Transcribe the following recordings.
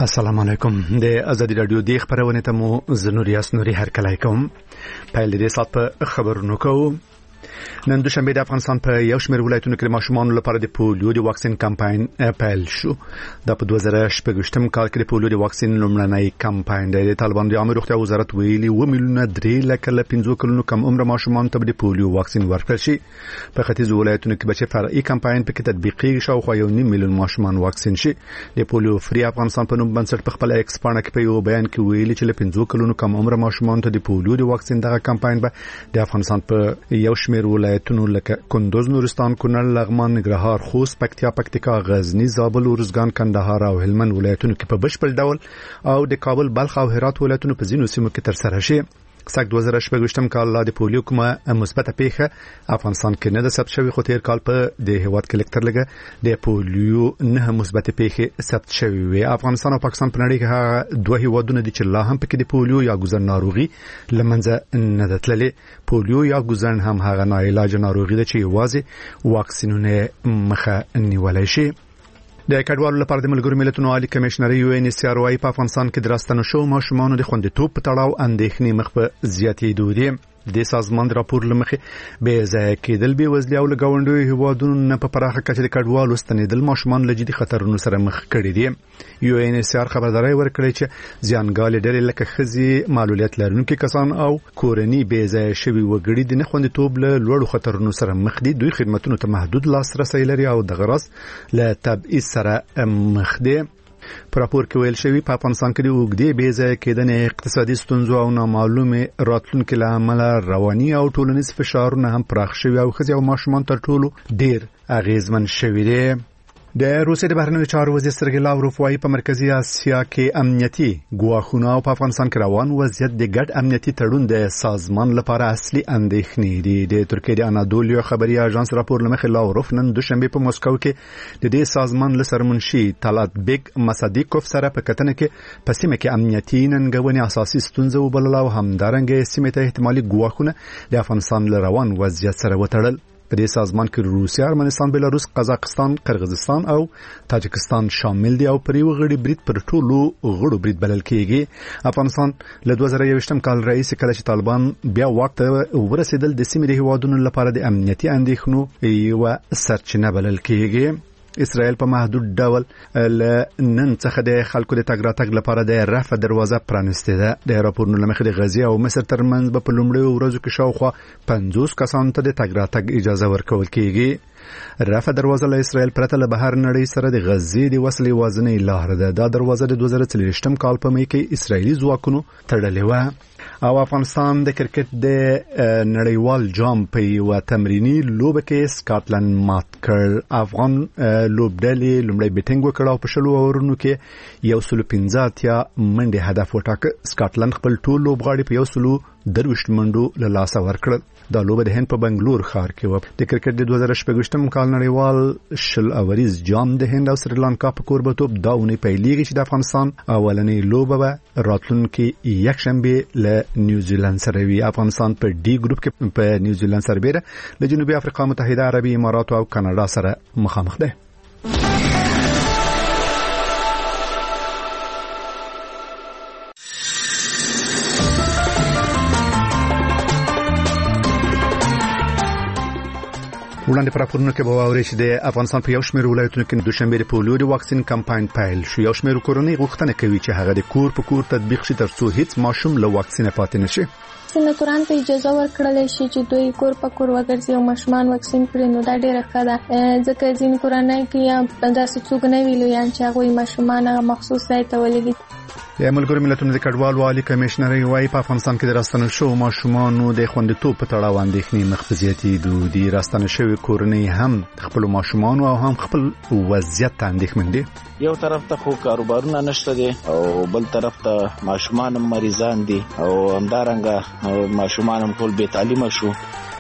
السلام علیکم. د ازادي رادیو د خبرونه ته مو زنوریاس نوري هرکلای کوم. په دې سات په خبرونو کوم. نن دوشنبه د افغانستان په یو شمېر ولایتونو کې ماشومان لپاره د پولیو د واکسین کمپاین پیل شو. د 2018 کال کې د پولیو د واکسین لومړنی کمپاین د طالبان د عامه روغتیا وزارت ویلي 2,3,500,000 کلونو کم عمر ماشومان ته د پولیو واکسین ورکړل شي. په ختیځ ولایتونو کې بچي فرعي کمپاین په کې تطبیقي شاوخوا 1.5 ماشومان واکسین شي. د پولیو فری افغانستان په نوم بنسټ په خپل ایکس پاڼه کې په یو بیان کې ویلي چې له 5 کلونو کم عمر ماشومان ته د پولیو د واکسین دغه کمپاین به د افغانستان په یو شمېر ولایتونو لکه کندوز، نورستان، کونړ، لغمان، ننګرهار، خوست، پکتیا، پکتیکا، غزنی، زابل، ارزګان، کندهار او هلمند ولایتونو کې په بشپړ ډول او د کابل، بلخ او هرات ولایتونو په ځینو سیمو کې ترسره شي. سک 2018 کال د پولیو کومه مثبته پیښه افغانستان کې نه د ثبت شوی، خو تیر کال په د هیواد کې لکتر لګه د پولیو نه مثبته پیښه ثبت شوی وي. افغانستان او پاکستان په نړۍ کې دوه هیوادونه دي چې لا هم پکې د پولیو یا ګوزن ناروغي لمنځه نه دتللې. پولیو یا ګوزن هم هغه ناعلاج ناروغي ده چې واځي واکسینونه مخه نیولای شي. د کډوالو لپاره د ملګرو ملتونو عالی کمشنر UNHCR وايي په افغانستان کې د راستنو شو ماشومانو د خوندیتوب په تړاو اندېښنې مخ په زیاتېدو دي. د سازمان راپور لمخې به ځای کېدل به وزلي او لګاونډي هیوادونو نه په پراخه کچه د کډوالو ستنېدل ماشومان له جدي خطرونو سره مخ کړي دي. UNHCR خبرداري ورکړې چې زیانګال ډېر لکه خزي معلولیت لرونکي کسان او کورنۍ به ځای شوی وګړي د نه خوندیتوب له لوړو خطرونو سره مخ دي. دوی خدماتونو ته محدود لاسرسي لري او د غرض له تبعیض سره مخ دي. په راپور کې ویل شوی په افغانستان کې د اوږدې بې ځای کېدنې اقتصادي ستونزو او نامعلومې راتلونکو له امله رواني او ټولنیز فشارونه هم پراخ شوي او ښځې او ماشومان تر ټولو ډېر اغیزمن شوي دي. د روسیې د بهرنیو چارو وزیر سرګی لاوروف وايي په مرکزی اسیا کې امنیتي ګواښونه او په افغانستان کې روان وضعیت د ګډ امنیتي تړون د سازمان لپاره اصلي اندېښنې دي. د ترکیې د انادولیا خبري اژانس راپور لمخې لاوروف نن دوشنبه په مسکو کې د دې سازمان لسرمنشي طلعت بیگ مسادیکوف سره په کتنه کې په سیمه کې امنیتي ننګونې اساسي ستونزې وبلل او همدارنګه سیمه ته احتمالي ګواښونه د افغانستان له روان وضعیت سره وتړل. په دې سازمان کې روسیا، ارمنستان، بلاروس، قزاقستان، قرغیزستان او تاجکستان شامل دي او پر یو غړي برید پر ټولو غړو برید بلل کېږي. افغانستان له 2021 کال رئیس کله چې طالبان بیا واک ته ورسېدل د سیمې د هیوادونو لپاره د امنیتي اندېښنو یو سرچینه بلل کېږي. اسرائیل په محدود ډول نن څخه د خلکو د تګ راتګ لپاره د رفح دروازه پرانستې ده. د راپورونو لمخې د غزې او مصر ترمنځ په لومړیو ورځو کې شاوخوا 50 کسانو ته د تګ راتګ اجازه ورکول کېږي. رفح دروازه له اسرائیل پرته له بهر نړۍ سره د غزې د وصل یوازینۍ لار ده. دا دروازه د 2023 کال په می کې اسرائیلي ځواکونو تړلې و. او افغانستان د کرکټ د نړیوال جام په یو تمرینی لوبه کې سکاټلند مات کړ. افغان لوبډلې لومړی بیټینګ وکړ او په شلو اورونو کې 115 منډه هدف وټاکه. سکاټلند خپل ټول لوبغاړي په 123 منډو له لاسه ورکړل. دا لوبه د هند په بنگلور ښار کې و. د کرکټ د 2018 کال نړیوال شل اوریز جام د هند او سریلانکا په کوربتوب دا ونی پیلېږي چې د افغانستان اولنۍ لوبه به راتلونکي یکشنبه له نیوزیلند سره وي. افغانستان په ډي ګروپ کې په نیوزیلند سره بیره له جنوبي افریقا، متحده عربي امارات او کاناډا سره مخامخ ده. وړاندې پر راپورونو کې به واورئ چې د افغانستان په یو شمېر ولایتونو کې دوشنبه د پولیو د واکسین کمپاین پیل شو. یو شمېر کورنۍ غوښتنه کوي چې هغه د کور په کور تطبیق شي ترڅو هیڅ ماشوم له واکسین پاتې نشي. سېناتورانو ته اجازه ورکړل شي چې دوی کور په کور وګرځي او ماشومان واکسین کړي. نو دا ډېره ښه ده ځکه ځینې کورنۍ کې داسې څوک نه وي لویان چې هغوی ماشومان هغه مخصوص ځای ته ولېږي. د ملګرو ملتونو د کډوالو عالی کمشنر وايي په افغانستان کې د راستنو شو ماشومانو د خوندیتوب په تړاو اندېښنې مخ په زیاتېدو دي. راستنه شوی کورنۍ هم خپل ماشومان او هم خپل وضعیت ته اندېښمن دي. یو طرف ته خو کاروبارونه نشته دي او بل طرف ته ماشومان مریضان دي او همدارنګه ماشومان هم ټول بې تعلیمه شو.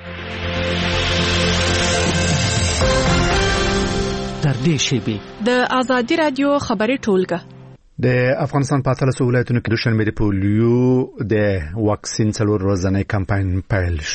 تر دې شیبې د ازادي رادیو خبري ټولګه د افغانستان په 13 ولایتونو کې دوشنبه د پولیو د واکسین څلور ورځنی کمپاین پیل شو.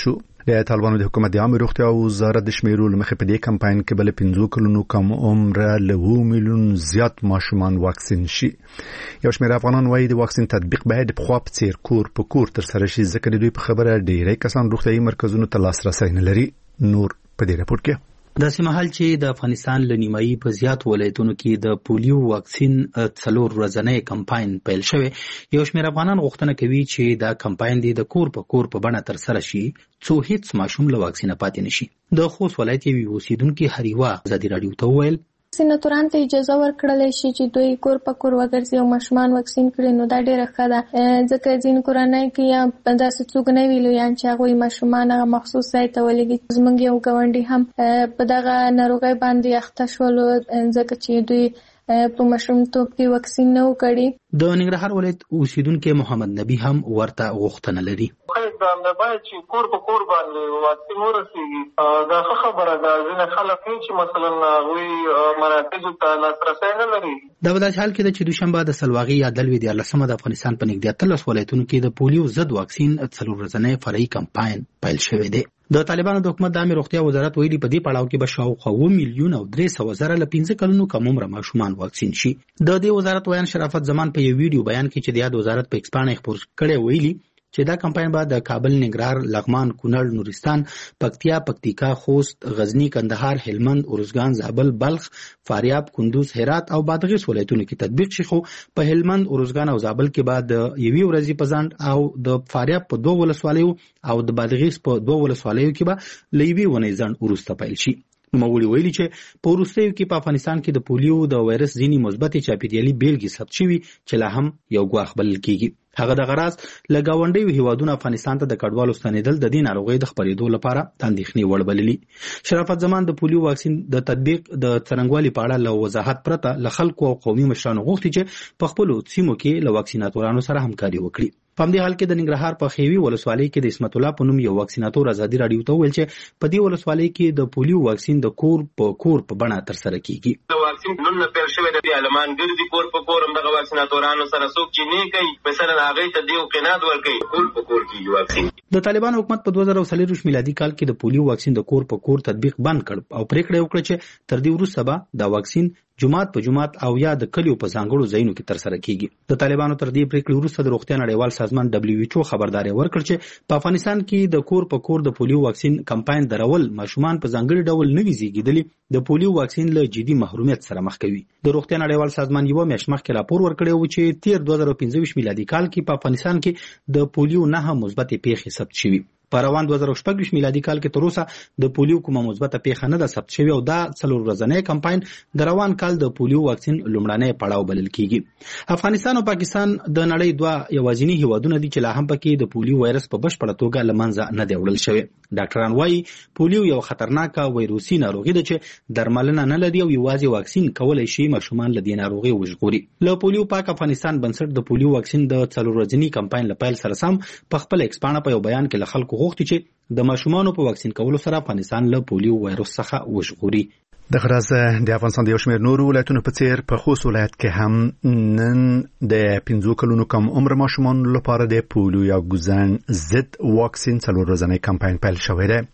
د طالبانو د حکومت د عامه روغتیا وزارت د شمیرو لمخې په دې کمپاین کې بل 15 کلونو کم عمر له 2 میلیون زیات ماشومان واکسین شي. یو شمېر افغانان وایي د واکسین تطبیق باید په خوا په څیر کور په کور تر سره شي، ځکه د دوی په خبره ډیری کسان روغتیايي مرکزونو ته لاسرسی نه لري. نور په دې راپور کې داسې مهال چې د افغانستان له نیمایي په زیات ولایتونو کې د پولیو واکسین 4 ورځنی کمپاین پیل شوی، یو شمېر افغانان غوښتنه کوي چې دا کمپاین د کور په کور په بڼه تر سره شي څو هیڅ ماشوم له واکسینه پاتې نشي. د خوست ولایت یو اوسیدونکي هریوا ازادي راډیو ته وویل سیناتوران ته اجازه ورکړل شي چې دوی کور په کور وګرځي او ماشومان واکسین کړي، نو دا ډیره ښه ده، ځکه ځینې کورنۍ کې یا داسې څوک نه وي لویان چې هغوی ماشومان هغه مخصوص ځای ته ولېږي. زموږ یو ګاونډي هم په دغه ناروغۍ باندې اخته شولو ځکه چې دوی په ماشومتوب کې واکسین نه و کړی. د ننګرهار ولایت اوسیدونکي محمد نبی هم ورته غوښتنه لري. باید چې کور په کور باندې واکسین ورسېږي. دا ښه خبره ده. ځینې خلک دي چې مثلا هغوی مراکزو ته لاسرسی نه لري. دا په داسې حال کې ده چې دوشنبه د سلواغي یا دلوي 14 د افغانستان په نږدې 13 ولایتونو کې د پولیو ضد واکسین 4 ورځنی فرعي کمپاین پیل شوی دی. د طالبانو د حکومت د عامه روغتیا وزارت ویلي په دې پړاو کې به شاوخوا 2 میلیون او 300 زره له 15 کلونو کم عمر ماشومان واکسین شي. د دې وزارت ویان شرافت زمان په یو ویډیو بیان کې چې د یاد وزارت په ایکس باندې خبر کړي ویلي چې دا کمپاین به د کابل، ننګرهار، لغمان، کونړ، نورستان، پکتیا، پکتیکا، خوست، غزنی، کندهار، هلمند، ارزګان، زابل، بلخ، فاریاب، کندوز، هرات او بادغیس ولایتونو کې تطبیق شي. خو په هلمند، ارزګان او زابل کې به د یوې ورځې په ځنډ او د فاریاب په 2 ولسوالیو او د بادغیس په 2 ولسوالیو کې به له یوې ونې ځنډ وروسته پیل شي. نوموړي ویلي چې په وروستیو کې په افغانستان کې د پولیو د وایرس ځینې مثبتې چاپېریالي بیلګې ثبت شوي چې لا هم یو ګواښ بلل کېږي. هغه د غراز له ګاونډیو هیوادونو افغانستان ته د کډوالو ستنېدل د دې ناروغۍ د خپرېدو لپاره د اندېښنې وړ بللي. شرافت زمان د پولیو واکسین د تطبیق د څرنګوالي په اړه له وضاحت پرته له خلکو او قومي مشرانو غوښتي چې په خپلو سیمو کې له واکسیناتورانو سره همکاري وکړي. په همدې حال کې د ننګرهار په خیوي ولسوالۍ کې د اسمت الله په نوم یو واکسیناتور ازادي راډیو ته وویل چې په دې ولسوالۍ کې د پولیو واکسین د کور په بڼه ترسره کیږي. د واکسین نن پیل شوی د عالمان ګرځي کور په کور هم د واکسیناتورانو سره څوک چې نه کوي مثلا هغه ته دیو قناعت ورکوي کور په کور کې واکسین. د طالبان حکومت په 2023 میلادي کال کې د پولیو واکسین د کور په کور تطبیق بند کړ او پریکړه وکړه چې تر دې وروسته به دا واکسین جمعات په جمعات او یا د کلیو په ځانګړو ځایونو کې ترسره کیږي. د طالبانو تر دې پریکړې وروسته د روغتیا نړیوال سازمان WHO خبرداري ورکړ چې په افغانستان کې د کور په کور د پولیو واکسین کمپاین درول ماشومان په ځانګړي ډول نه وي زیږیدلي د پولیو واکسین له جدي محرومیت سره مخ کوي. د روغتیا نړیوال سازمان یو میاشت مخکې راپور ورکړی و چې تیر 2015 میلادي کال کې په افغانستان کې د پولیو 9 مثبتې پیښې ثبت شوي. په روان 2016 میلادي کال کې تر اوسه د پولیو کومه مثبته پیښه نه ده ثبت شوې او دا 4 ورځنی کمپاین د روان کال د پولیو واکسین لومړنی پړاو بلل کیږي. افغانستان او پاکستان د نړۍ دوه یوازینی هیوادونه دي چې لا هم پکې د پولیو وایرس په بشپړه توګه له منځه نه دی وړل شوی. ډاکټران وایي پولیو یو خطرناکه وایروسي ناروغي ده چې درملنه نه لري او یوازې واکسین کولای شي ماشومان له دې ناروغي وژغوري. له پولیو پاک افغانستان بنسټ د پولیو واکسین د 4 ورځنی کمپاین لپاره سره سم په خپل ایکسپانه په یو بیان کې له خلکو غوښتي چې د ماشومانو په واکسین کولو سره افغانستان له پولیو وایرس څخه وژغوري. د غراز د افغانستان د یو شمېر نورو ولایتونو په څیر په خوست ولایت کې هم نن د 15 کلونو کم عمر ماشومانو لپاره د پولیو یا ګوزن ضد واکسین 4 ورځنی کمپاین پیل شوی دی.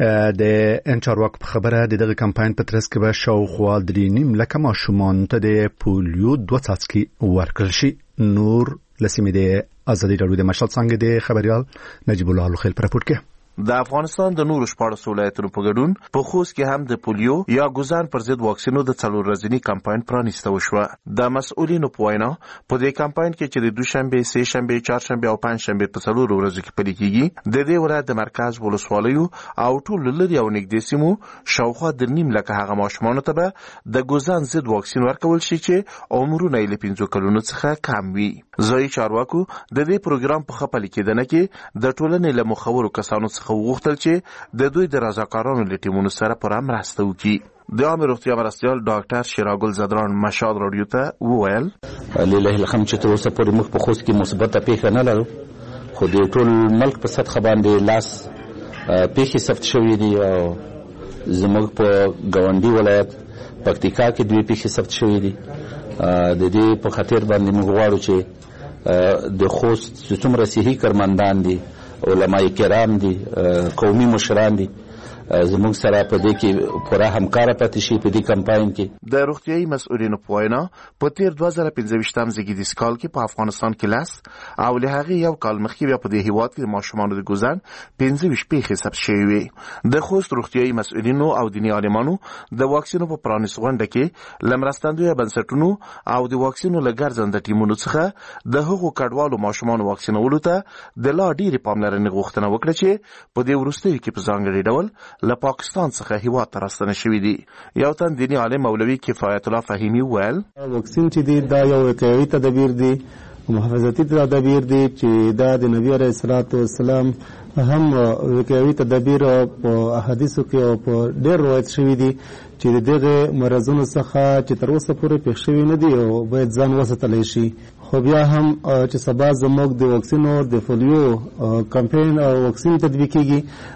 د انچارواک په خبره د دغه کمپاین په ترڅ کې به شاوخوا 3.5 لکه ماشومان ته د پولیو 2 څاڅکي ورکړل شي. نور لسیمې د ازادي راډیو د مشهد څنګه د خبريال نجیب الله الخیل پر راپور کې د افغانستان د نورو 14 ولایتونو په ګډون په خوست کې هم د پولیو یا ګوزان پر ضد واکسینو د 4 ورځنی کمپاین پرانیسته وشوه. د مسؤلینو په وینا په دې کمپاین کې چې د دوشنبه، سه شنبه، چهارشنبه او پنځشنبه په 4 ورځو کې پلي کیږي د دې ولایت د مرکز ولسوالیو او ټول لري او نږدې سیمو شاوخوا 3.5 لکه هغه ماشومان ته به د ګوزان ضد واکسین ورکول شي چې عمرونه یې 15 کلونو څخه کم وي. ځای چارواکو د دې پروګرام په خپل کېدنه کې د ټولنې له مخورو کسانو څخه وغوښتل چې د دوی د رضاکارانو له ټیمونو سره پر مرسته وکړي. د عامه روغتیا مرستیال ډاکټر شیراګل زدران مشهد رادیو ته وویل لله الحمد چې تر اوسه پورې موږ په خوست کې مثبته پیښه نه لرو، خو د ټول ملک په سطح باندې لاس پیښې ثبت شوې دي او زموږ په ګاونډي ولایت پکتیکا کې 2 پیښې ثبت شوې دي. د دې په خاطر باندې موږ غواړو چې د خوست څومره صحي کارمندان دي علماء کرام دي، قومي مشران دي، زموږ سره په دې کې پوره همکار پاتې شي په دې کمپاین کې. د روغتیايي مسؤلینو په وینا په تیر 2015 زیږدیز کال کې په افغانستان کې لاس او له هغه یو کال مخکې بیا په دې هیواد کې ماشومانو د ګوزن 25 پیښې ثبت شوې وي. د خوست روغتیايي مسؤلینو او دیني عالمانو د واکسینو په پرانیست غونډه کې لمرستندوی بنسټونو او د واکسینو لګرځنده ټیمونو څخه د هغو کډوالو ماشومانو واکسینولو ته د لا ډیرې پاملرنې غوښتنه وکړه چې په دې وروستیو کې په ځانګړي ډول له پاکستان څخه هیواد ته راستنه شوي دي. یو تن دیني عالم مولوي کفایت الله فهیمی ویل واکسین چې دی دا یو وقایوي تدابیر دی، محافظتي تدابیر دی چې دا د نبی علیه الصلاۃ والسلام هم وقایوي تدابیر په احادیثو کې او په ډېر روایت شوي دي چې دغه مرضونو څخه چې تر اوسه پورې پېښ شوي نه دي او باید ځان وساتلی شي. خو بیا هم چې سبا زموږ د واکسینو د پولیو کمپین او واکسین تطبیق کیږي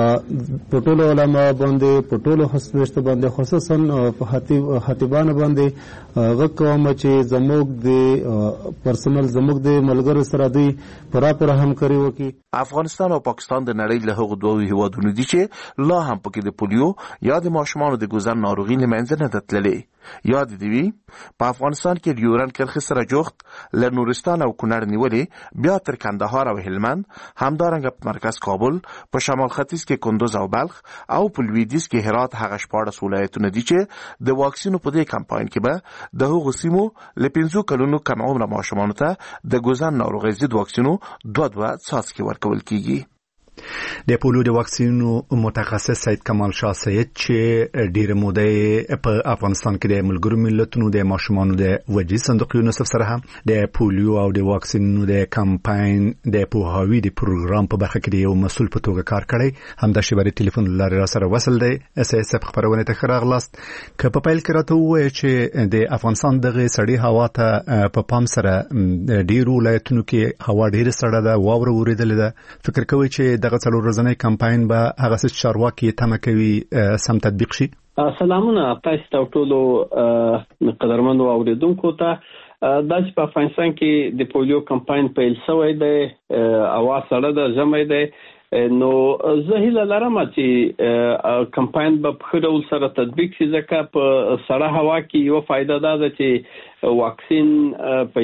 په ټولو علما باندې، په ټولو هسپتالونو باندې، خصوصا په خطیبانو باندې غږ کوم چې زموږ د پرسونل زموږ د ملګرو سره دوی پوره همکاري وکړي. افغانستان او پاکستان د نړۍ له هغو دوه هیوادونو دي چې لا هم پکې د پولیو یا د ماشومانو د ګوزن ناروغي له منځه نه ده تللې. یاد دی وی په افغانستان کې د یوران کرخې سره جوخت له نورستان او کونړ نیولې بیا تر کندهار او هلمند، همدارنګه په مرکز کابل، په شمال ختیځ کې کندوز او بلخ او په لویدیځ کې هرات هغه 14 ولایتونه دي چې د واکسینو په دې کمپاین کې به د هغو سیمو له 15 کلونو کم عمره ماشومانو ته د ګوزن ناروغۍ ضد واکسینو 2 څاڅکي ورکول کیږي. د پولیو د واکسینو متخصص سید کمال شاه سید چې ډیره موده په افغانستان کې د ملګرو ملتونو د ماشومانو د وجې صندوق یونیسف سره هم د پولیو او د واکسینو د کمپاین د پوهاوی د پروګرام په برخه کې یو مسؤل په توګه کار کړی. هم د شبري ټلیفون لاره سره وصل دی. اس اس اف خبرونه ته خراغلاست که په پیل کې راته وایي چې د افغانستان دغه سړی هوا ته په پام سره ډیرو ولایتونو کې هوا ډیره سړه ده، واوره وریدل ده. فکر کوي چې دغه څلور ورځنی کمپاین به هغه څه چارواکي تمه کوي سم تطبیق شي؟ سلامونه تاسو ته ټولو قدرمنو اوریدونکو ته. دا چې په افغانستان کې د پولیو کمپاین پیل شوی دی، اواز سره د ژمي دی، نو زه هیله لرم چې کمپاین به په ښه ډول سره تطبیق شي، ځکه په سړه هوا کې یو فایده دا ده چې واکسین په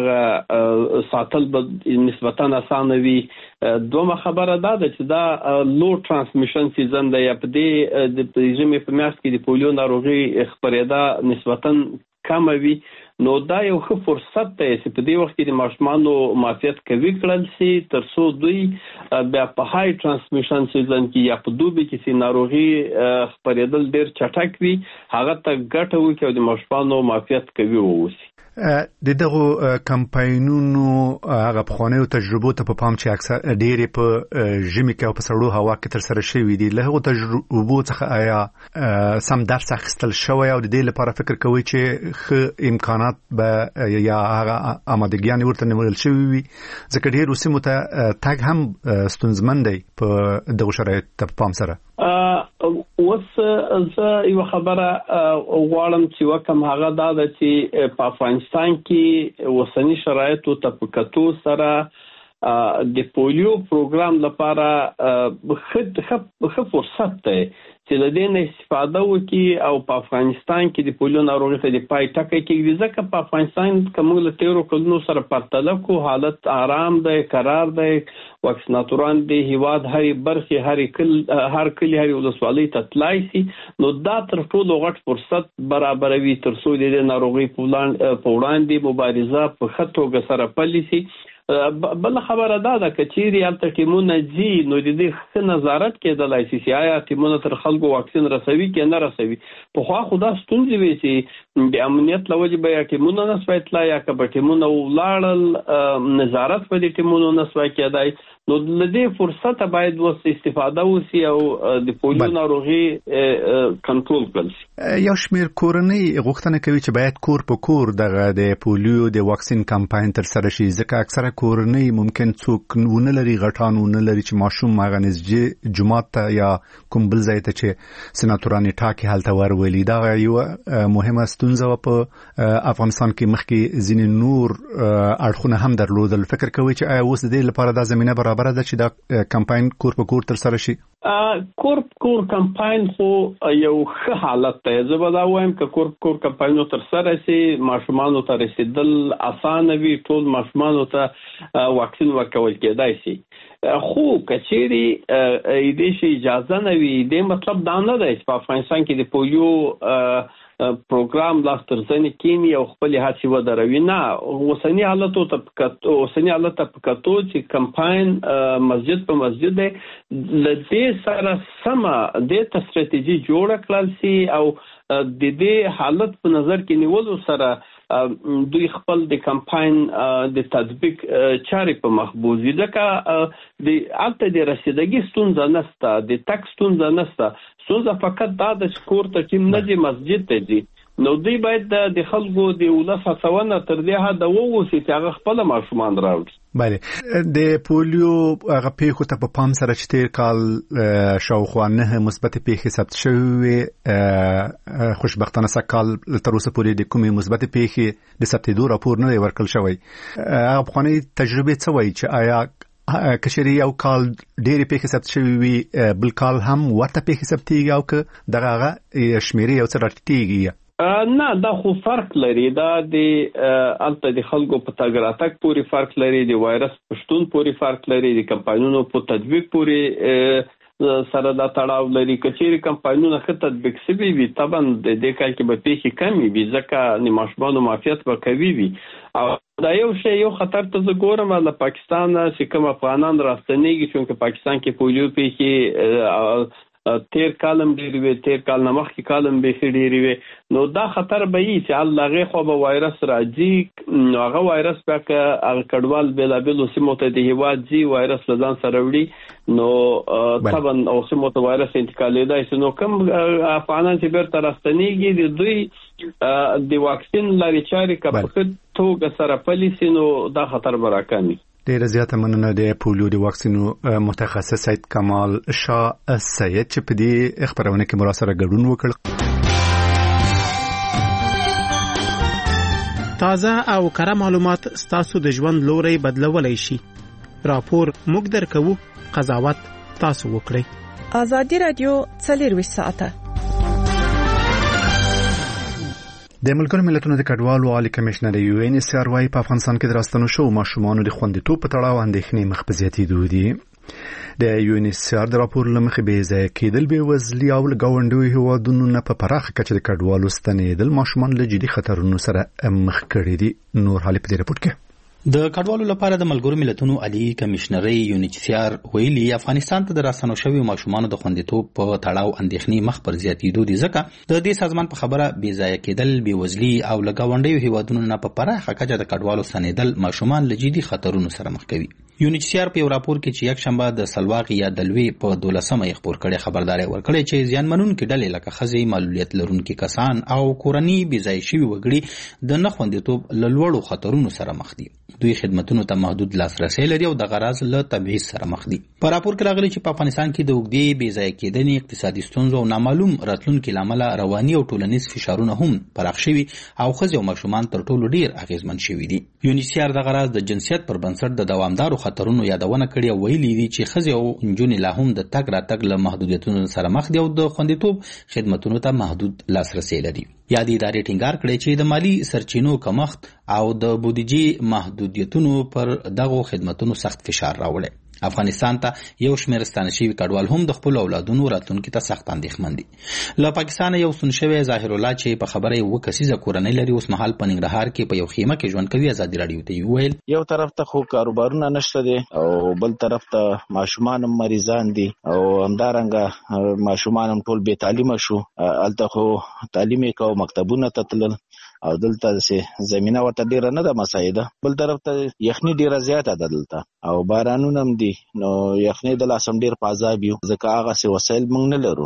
اصطلاح ساتل به نسبتا اسانه وي. دومره خبره دا ده چې دا لو ترانسمیشن سیزن دی، په دې د ژمي په میاشت کې د پولیو ناروغي خپرېدا نسبتا کم وي. نو دا یو ښه فرصت دی چې په دې وخت کې د ماشومانو معافیت قوي کړل شي تر څو دوی بیا په های ترانسمیشن سیزن کې یا په دوبي کې چې ناروغي خپرېدل ډېر چټک وي هغه ته ګټه وکړي او د ماشومانو معافیت قوي ووسي. د دغه کمپاینونو هغه پخوانیو تجربو ته په پام چې اکثر ډېرې په ژمي کې او په سړو هوا کې تر سره شوي دي، له هغو تجربو څخه آیا سم درس اخیستل شوی او د دې لپاره فکر کوي چې ښه امکانات به یا هغه آمادګیانې ورته نیول شوي وي؟ ځکه ډېرو سیمو ته تګ هم ستونزمن دی په دغو شرایطو ته په پام سره. اوس زه یو خبره غواړم چې وکم، هغه دا ده چې په افغانستان کې اوسنی شرایطو ته په کتو سره د پولیو پروګرام لپاره ښه فرصت دی چې له دې نه استفاده وکړي او په افغانستان کې د پولیو ناروغۍ ته د پای ټکی کېږدي، ځکه په افغانستان کې موږ له تېرو کلونو سره پرتله کوو، حالت آرام دی، قرار دی، واکسیناتوران د هیواد هرې برخې هر کلي هرې ولسوالۍ ته تلای شي. نو دا تر ټولو غټ فرصت برابروي تر څو د دې ناروغۍ په وړاندې مبارزه په ښه توګه سره پلي شي. بل خبره دا ده که چیرې هلته ټیمونه ځي نو د دې ښه نظارت کېدلی شي چې آیا ټیمونه تر خلکو واکسین رسوي که نه رسوي. پخوا خو دا ستونزې وې چې د امنیت له وجې به یا ټیمونه نه سوی تلای یا که به ټیمونه ولاړل نظارت په دې ټیمونو نه سوی کېدی. نو له دې فرصته باید اوس استفاده وشي او د پولیو ناروغي کنټرول کړل شي. یو شمېر کورنۍ غوښتنه کوي چې باید کور په کور دغه د پولیو د واکسین کمپاین ترسره شي، ځکه اکثره کورنۍ ممکن څوک ونه لري، غټان ونه لري چې ماشوم هغه نږدې جومات ته یا کوم بل ځای ته چې سناتوران یې ټاکي هلته ورولي. دا یوه مهمه ستونزه وه په افغانستان کې. مخکې ځینې نور اړخونه هم درلودل. فکر کوي چې آیا اوس د دې لپاره دا زمینه برابر ده چې دا کمپاین کور په کور تر سره شي؟ کور کمپاین خو یو ښه حالت دی. زه به دا وایم که کور کمپاینو تر سره شي ماشومانو ته رسیدل اسانه وي، ټول ماشومانو ته واکسین ورکول کېدای شي. خو کچېرې دې شي اجازه نه وي، دې مطلب دا نه دی چې په افغانستان کې د پولیو پروګرام لاس تر زنې کینی او خپل هڅې ودروي. نه، اوسنی حالت ته په کتو چې کمپاین مسجد په مسجد دی، له دې سره سمه دې ته ستراتیژي جوړه کړل شي او د دې حالت په نظر کې نیولو سره دوی خپل د کمپاین د تطبیق چارې په مخ بوځي. ځکه د الته د رسیدګي ستونزه نشته، د تک ستونزه نشته، ستونزه فقط دا د کور ته ټیم نه ځي، مسجد ته ځي. نو دوی باید د خلکو د ولس هڅونه تر دې حده ووسي چې هغه خپل ماشومان راوړي. بله، د پولیو هغه پیښو ته په پام سره چې تیر کال شاوخوا 9 مثبت پیښې ثبت شوې، خوشبختانه سکال تر اوسه پورې د کومې مثبت پیښې د ثبتېدو راپور نه دی ورکړل شوی. هغه پخوانۍ تجربې څه وایي چې آیا کشري یو کال ډېرې پیښې ثبت شوې وي، بل کال هم ورته پیښې ثبتېږي او که دغه هغه شمیرې یو څه راټیټېږي؟ نه، دا خو فرق لري. دا د الته د خلکو په تګ راتګ پورې فرق لري، د وایرس په شتون پورې فرق لري، د کمپاینونو په تطبیق پورې سره دا تړاو لري. کچېرې کمپاینونه ښه تطبیق شوي وي، طبعا د دې کال کې به پیښې کمې وي ځکه د ماشومانو معافیت به قوي وي. او دا یو خطر ته زه ګورم له پاکستان چې کوم افغانان راستنېږي، چونکه پاکستان کې پولیو پیښې تیر کالم ډېرې وي، تیر کال نه مخکې کالم بیخي ډېرې وي. نو دا خطر به وي چې هغې خوا به وایرس راځي، نو هغه وایرس بیا که هغه کډوال بېلابېلو سیمو ته د هېواد ځي، وایرس له ځان سره وړي، نو طبعا او سیمو ته وایرس انتقالېدای شي. نو کوم افغانان چې بیرته راستنېږي د دوی د واکسین لارې چارې که په ښه توګه سره پلي سي، نو دا خطر به راکمي. ډیره زیاته مننه د پولیو د واکسینو متخصص سید کمال شاه سید چې په دې خبرونه کې مراسره ګډون وکړ. تازه او کره معلومات ستاسو د ژوند لوري بدلولای شي. راپور موږ درکوو، قضاوت تاسو وکړئ. ازادي رادیو 24 ساعته. د ملګرو ملتونو د کډوالو عالی کمشنر UNHCR وايي په افغانستان کې د راستنو شو ماشومانو د خوندیتوب په تړاو اندېښنې مخ په زیاتېدو دي. د UNHCR د راپور له مخې بې ځایه کېدل، بېوزلي او له ګاونډیو هېوادونو نه په پراخه کچه د کډوالو ستنېدل ماشومان له جدي خطرونو سره مخ کړي دي. نور حالې په دې راپور کې. د کډوالو لپاره د ملګرو ملتونو عالی کمشنري UNHCR ویلي افغانستان ته د راستنو شویو ماشومانو د خوندیتوب په تړاو اندېښنې مخ پر زیاتېدو دي، ځکه د دې سازمان په خبره بې ځایه کېدل، بېوزلي او له ګاونډیو هېوادونو نه په پراخه کچه د کډوالو ستنېدل ماشومان له جدي خطرونو سره مخ کوي. UNHCR په یو راپور کې چې یکشنبه د سلواغ یا دلوي په 12مه یې خپور کړی خبرداري ورکړې چې زیانمنونکي ډلې لکه ښځې، معلولیت لرونکي کسان او کورنۍ بې ځایه شوي وګړي د نه خوندیتوب له لوړو خطرونو سره مخ دي. دوی خدماتونو ته محدود لاسرسي لري او د غرض له تبعیض سره مخ دي. په راپور کې راغلي چې په افغانستان کې د اوږدې بې ځایه کېدنې، اقتصادي ستونزو او نامعلوم راتلونکي له امله رواني او ټولنیز فشارونه هم پراخ شوي او ښځې او ماشومان تر ټولو ډېر اغېزمن شوي دي. UNHCR د غرض د جنسیت پر بنسټ د دوامدارو خطرونو یادونه کړې او ویلي دي چې ښځې او نجونې لا هم د تګ راتګ له محدودیتونو سره مخ دي او د خوندیتوب خدماتونو ته محدود لاسرسي لري. یا د ادارې ټینګار کړی چې د مالی سرچینو کمښت او د بودیجې محدودیتونو پر دغو خدماتونو سخت فشار راوړی. افغانستان ته یو شمېر ستانه شوي کډوال هم د خپلو اولادونو راتلونکي ته سخت اندېښمن دي. له پاکستانه یو ستون شوی ظاهر الله چې په خبره یې 2 کسیزه کورنۍ لري، اوس مهال په ننګرهار کې په یو خیمه کې ژوند کوي. ازادي راډیو ته وویل یو طرف ته خو کاروبارونه نشته دي او بل طرف ته ماشومان مریضان دي او همدارنګه ماشومان هم ټول بې تعلیمه شو. هلته خو تعلیم یې کوو، مکتبونه ته تلل او دلته داسې زمینه ورته ډېره نه ده مساعده. بل طرف ته یخني ډېره زیاته ده دلته او بارانونه هم دي، نو یخنۍ د لاس هم ډېر په عذاب یو، ځکه هغسې وسایل موږ نه لرو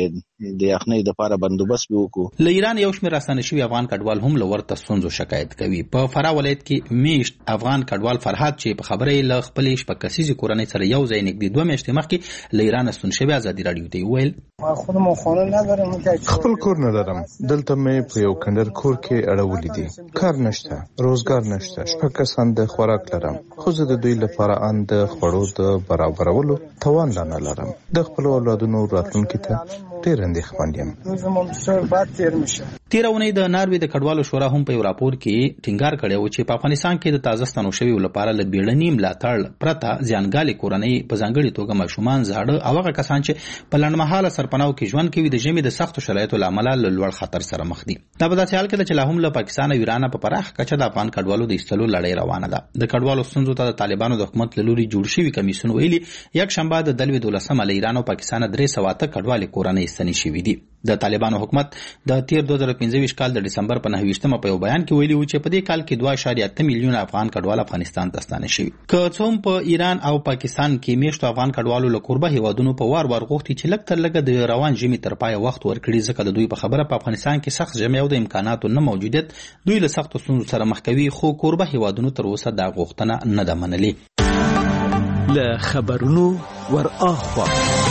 چې د یخنۍ دپاره بندوبست به وکړو. له ایران یو شمېر راستانه شوي افغان کډوال هم له ورته ستونزو شکایت کوي. په فراه ولایت کې میشت افغان کډوال فرهاد چې په خبره یې له خپلې 6 کسیزې کورنۍ سره یو ځای نږدې 2 میاشتې مخکې له ایران ستون شوی ازادي راډیو ته وویل خپل کور نه لرم، دلته مې په یو کندر کور کې پورې اړولې دي. کار نشته، روزګار نشته، 6 کسان د خوراک لرم، خو زه د دوی لپاره ان د خوړو د برابرولو توان نه لرم. د خپل اولادونو راتلونکي ته ډېر اندېښمن یم. تیره اونۍ د ناروې د کډوالو شورا هم په یو راپور کې ټینګار کړی و چې په افغانستان کې د تازه ستنو شویو لپاره له بیړني ملاتړ پرته ځانګالې کورنۍ په ځانګړي توګه ماشومان، زاړه او هغه کسان چې په لنډمهاله سرپناو کې ژوند کوي د ژمي د سختو شرایطو له امله له لوړ خطر سره مخ دي. دا په داسې حال کې ده چې لا هم له پاکستان او ایران په پراخ کچه د افغان کډوالو د ایستلو لړۍ روانه ده. د کډوالو ستونزو ته د طالبانو د حکومت له لوري جوړ شوي کمیسیون ویلي یک شنبه د دلوي 12 له ایران او پاکستان 308 کډوالې کورنۍ ستنې شوي دي. د طالبانو حکومت د تیر 2015 کال د دسمبر په 9 په یو بیان کې ویلي و چې په دې کال کې 2.8 میلیون افغان کډوال افغانستان ته ستانه شوي. که څه هم په ایران او پاکستان کې میشتو افغان کډوالو له قربه هیوادونو په وار غوښتي چې لږ تر لږه د روان ژمي تر پای وخت ورکړي، ځکه د دوی په خبره په افغانستان کې سخت ژمي او د امکاناتو نه موجودیت دوی له سختو ستونزو سره مخ کوي، خو قربه هیوادونو تر اوسه دا غوښتنه نه ده منلې. له خبرونو ور اخوا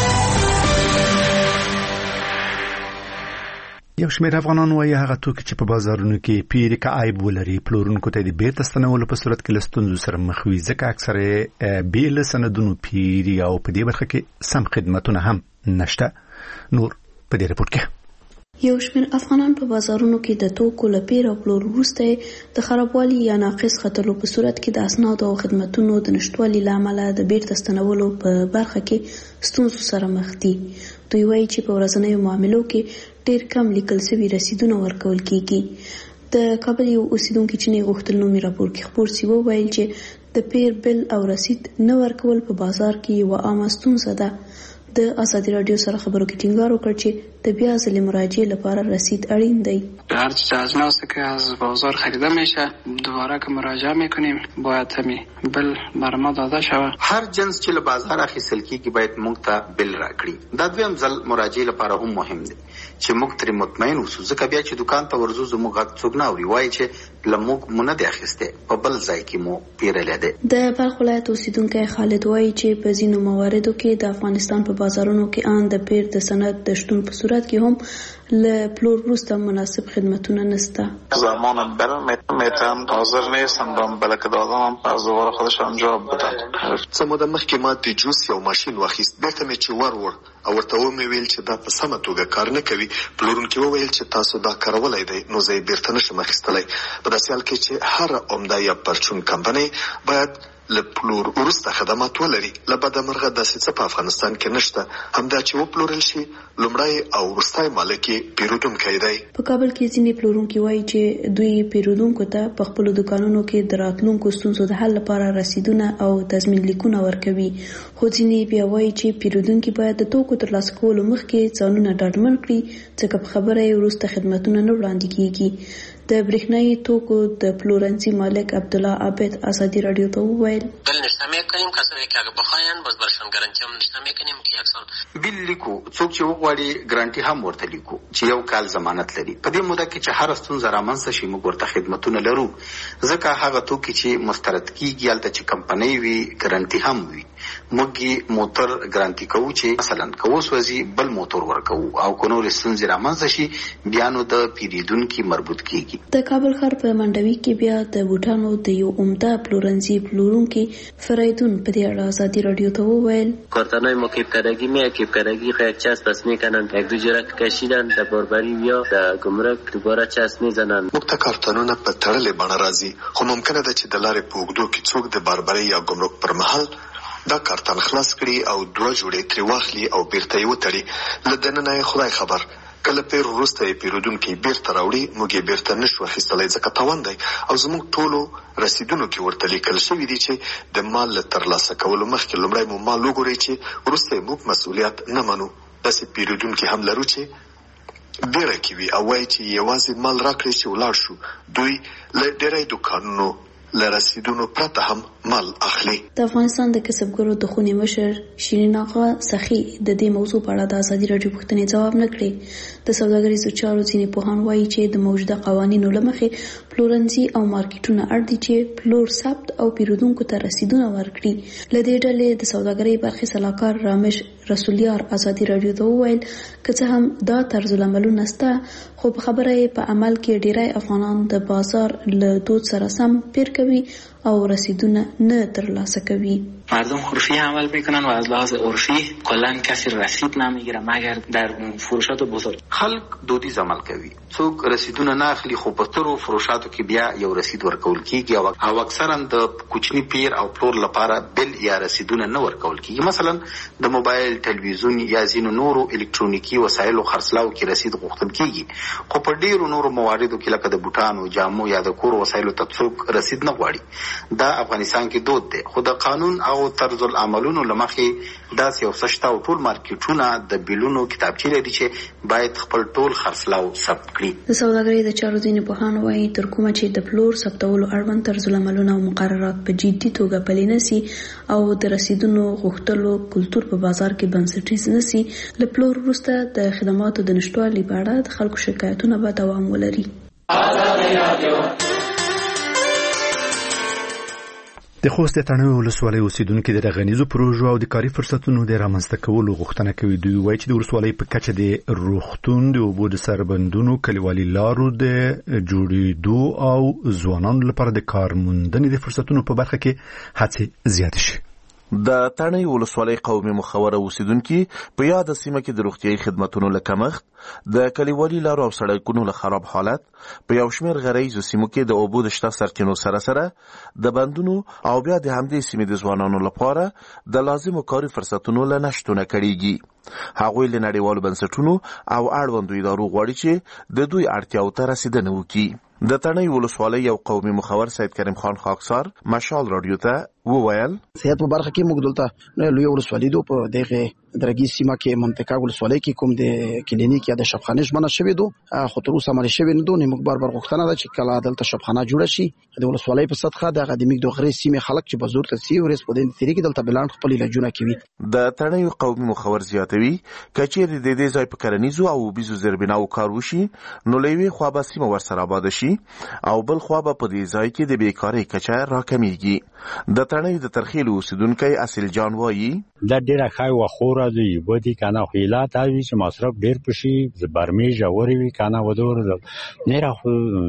یو شمېر افغانان وایي هغه توکي چې په بازارونو کې پیری که عیب ولري پلورونکو ته د بیرته ستنولو په صورت کې له ستونزو سره مخ وي، ځکه اکثره بې له سندونو پیری او په دې برخه کې سم خدمتونه هم نشته. نور په دې رپورټ کې یو شمېر افغانان په بازارونو کې د توکو له پیر او پلور وروسته د خرابوالي یا ناقص خطرلو په صورت کې د اسنادو او خدمتونو د نشټوالي له امله د بیرته ستنولو په برخه کې ستونزو سره مخ دي. دوی وایي چې په ورځنیو معاملو کې ډېر کم لیکل شوي رسیدونه ورکول کیږي. د کابل یو اوسیدونکي چې نه غوښتل نومي راپور کې خپور سی وویل چې د پیر بل او رسید نه ورکول په بازار کې یوه عامه ستونزه ده. د ازادي رادیو سره خبرو کې ټینګار وکړ چې د بیا ځلې مراجعه لپاره رسید اړین دی. هر چیز از ماست که از بازار خریده میشه دوباره که مراجعه میکنیم باید همین بل بر ما داده شود. هر جنس چې له بازار اخیستل کیږي باید موږ ته بل راکړي. دا دویم ځل مراجعه لپاره هم مهم دی چې موږ ترې مطمئن اوسو، ځکه بیا چې دکان ته ورځو زموږ غږ څوک نه اوري، وایي چې له موږ مو نه دی اخیستی، په بل ځای کې مو پیرلی دی. د بلخ ولایت اوسیدونکی خالد وایي چې په ځینو مواردو کې د افغانستان په بازارونو کې ان د پیر د سند د شتون په صورت کې هم له پلور وروسته مناسب خدمتونه نسته. زمان بل میتونم حاضر نیستم برم بلکه دادم از دوباره خودش انجام بدن. څه موده مخکې ما د جوس یو ماشین واخیست، بیرته مې چې ور او ورته ومې ویل چې دا په سمه توګه کار نه کوي. پلورونکي وویل چې تاسو دا کارولی دی، نو زه یې بیرته نشم اخیستلی. په داسې حال کې چې هر عمده یا پرچون کمپنۍ باید له پلور وروسته خدمات ولري. له بده مرغه داسې څه په افغانستان کې نشته. همدا چې وپلورل شي لومړی او وروستی مالک یې پیرودونکی دی. په کابل کې ځینې پلورونکي وایي چې دوی پیرودونکو ته په خپلو دوکانونو کې د راتلونکو ستونزو د حل لپاره رسیدونه او تضمین لیکونه ورکوي، خو ځینې بیا وایي چې پیرودونکي باید د توکو ترلاسه کولو مخکې ځانونه ډاډمن کړي، ځکه په خبره یې وروسته خدمتونه نه وړاندې کیږي. د برېښنایي توکو د پلورنځي مالک عبدالله عابد ازادي رادیو ته وویل بل نشته میکنیم کسایی که اگه بخواین باز برشان گارانتی هم نشته میکنیم که یک سال بیل لیکو. څوک چې وغواړي ګارانټي هم ورته لیکو چې یو کال ضمانت لري. په دې موده کې چې هر ستونزه رامنځته شي موږ ورته خدمتونه لرو، ځکه هغه توکي چې مسترد کیږي هلته چې کمپنۍ وي ګارانټي هم وي. موږ موټر ګارانټي کوو چې مثلا که وسوځي بل موټر ورکوو، او که نورې ستونزې رامنځته شي بیا نو د پیرودونکي مربوط کیږي. د کابل ښار په منډوي کې بیا د بوټانو د یو عمده پلورنځي پلورونکي فریدون په دې اړه ازادي رادیو ته وویل کارتنای ما کیپکارگی کیپکارگی یک چسب بس میکنن، یک دو جرک کشیدن در باربری یا در گمرک دوباره چسب میزنن. موږ ته کارتنونه په تړلې بڼه راځي، خو ممکنه ده چې د لارې په اوږدو کې څوک د باربرۍ یا ګمرک پر مهال دا کارتن خلاص کړي او 2 جوړې ترې واخلي او بیرته یې وتړي. له دننه یې خدای خبر کله پیر وروسته یې پیرودونکي بیرته راوړي، موږ یې بیرته نشو اخیستلی ځکه تاوان دی، او زموږ ټولو رسیدونو کې ورته لیکل شوي دي چې د مال له ترلاسه کولو مخکې لومړی مو مال وګورئ چې وروسته یې موږ مسؤلیت نه منو. داسې پیرودونکي هم لرو چې بیره کې وي او وایي چې یوازې مال راکړئ چې ولاړ شو. دوی له ډېری دوکانونو له رسیدونو پرته هم مال اخلي. د افغانستان د کسبګرو د خونې مشر شیرین آغا سخی د دې موضوع په اړه د ازادي راډیو پوښتنې ځواب نه کړی. د سوداګریزو چارو ځینې پوهان وایي چې د موجوده قوانینو له مخې پلورنځي او مارکیټونه اړ دي چې پلور ثبت او پیرودونکو ته رسیدونه ورکړي. له دې ډلې د سوداګرۍ برخې سلاکار رامش رسولیار ازادي راډیو ته وویل که څه هم دا طرز العملونه شته خو په خبره یې په عمل کې ډیری افغانان د بازار له دود سره سم پیر کوي او رسیدونه نه ترلاسه کوي. مردم عرفی عمل میکنن و از لحاظ عرفی کلا کسی رسید نمیگیره مگر در فروشات بزرگ. خلک دودیز عمل کوي. څوک رسیدونه نه اخلي خو په ترو فروشاتو کې بیا یو رسید ورکول کیږي او اکثرا د کوچنی پیر او پلور لپاره بل یا رسیدونه نه ورکول کیږي. مثلا د موبایل، ټلویزیون یا ځینو نورو الکترونیکی وسایلو خرڅلاو کې رسید غوښتل کیږي خو په ډیرو نورو مواردو کې لکه د بوټانو، جامو یا د کور وسایلو ته څوک رسید نه غواړي. دا افغانستان کې دود دی خو د قانون او طرز العملونو لمخې داسې یو څه شته او ټول مارکیټونه د بیلونو کتابچې لري چې باید خپل ټول خرڅلاو ثبت کړي. د سوداګرۍ د چارو ځینې پوهان وایي تر کومه چې د پلور ثبتولو اړوند طرز العملونه او مقررات په جدي توګه پلي نشي او د رسیدونو غوښتلو کلتور په بازار کې بنسټیز نشي، له پلور وروسته د خدماتو د نشټوالي په اړه د خلکو شکایتونه به دوام ولري. د خوست تڼیو ولسوالۍ اوسیدونکو د غنیزو پروژو او د کاري فرصتونو د رامنځته کولو غوښتنه کوي. دوی وایي چې د ولسوالۍ په کچه د روغتون، د اوبو د سربندونو، کلیوالي لارو د جوړېدو او ځوانانو لپاره د کار موندنې د فرصتونو په برخه کې هڅې زیات شي. د تڼیو ولسوالۍ قومي مخوره اوسیدونکو په یاد سیمه کې د روغتیايي خدماتو له کمښت، د کلیوالي لارو او سړکونو له خراب حالت، په یو شمېر غریزو سیمو کې د اوبو د شته سرچینو سره سره د بندونو او بیا د همدې سیمې د ځوانانو لپاره د لازمو کاري فرصتونو له نشتونه کړيږي. هغوی له نړیوالو بنسټونو او اړوندو ادارو غواړي چې د دوی اړتیاو ته رسیدنه وکړي. د تڼیو ولسوالۍ یو قومي مخور سید کریم خان خاکسار مشال رادیو ته وویل صحت په برخه کې موږ دلته لوی ولسوالۍ دو په دغه درګي سیمه کې منطقه ولسوالۍ کې کوم د کلینیک یا د شفخانه ژمنه شوی دو خو تر اوسه مړ شوی نه دو. موږ بار غوښتنه ده چې کله دلته شفخانه جوړه شي د ولسوالۍ په سطحه د اکاډمیک د غری سیمه خلک چې بزرګ ته سی ورس په دې طریقې دلته بلان خپل علاجونه کوي. د تڼیو قومي مخور زیاتوي کچېر د دې ځای په کرنیزو او بيزو زربیناو کار وشي نو لوي خو به سیمه ورسره آباد شي او بل خو به په دې ځای کې د بیکاری کچه راکمیږي. د تڼیو د ترخیل اوسیدونکو اصل جان وایي دا ډیره خای و خوره دی بودی کنه خیلات اوی چې مصرف ډیر پشي برمی جوړی وی کنه ودور نه را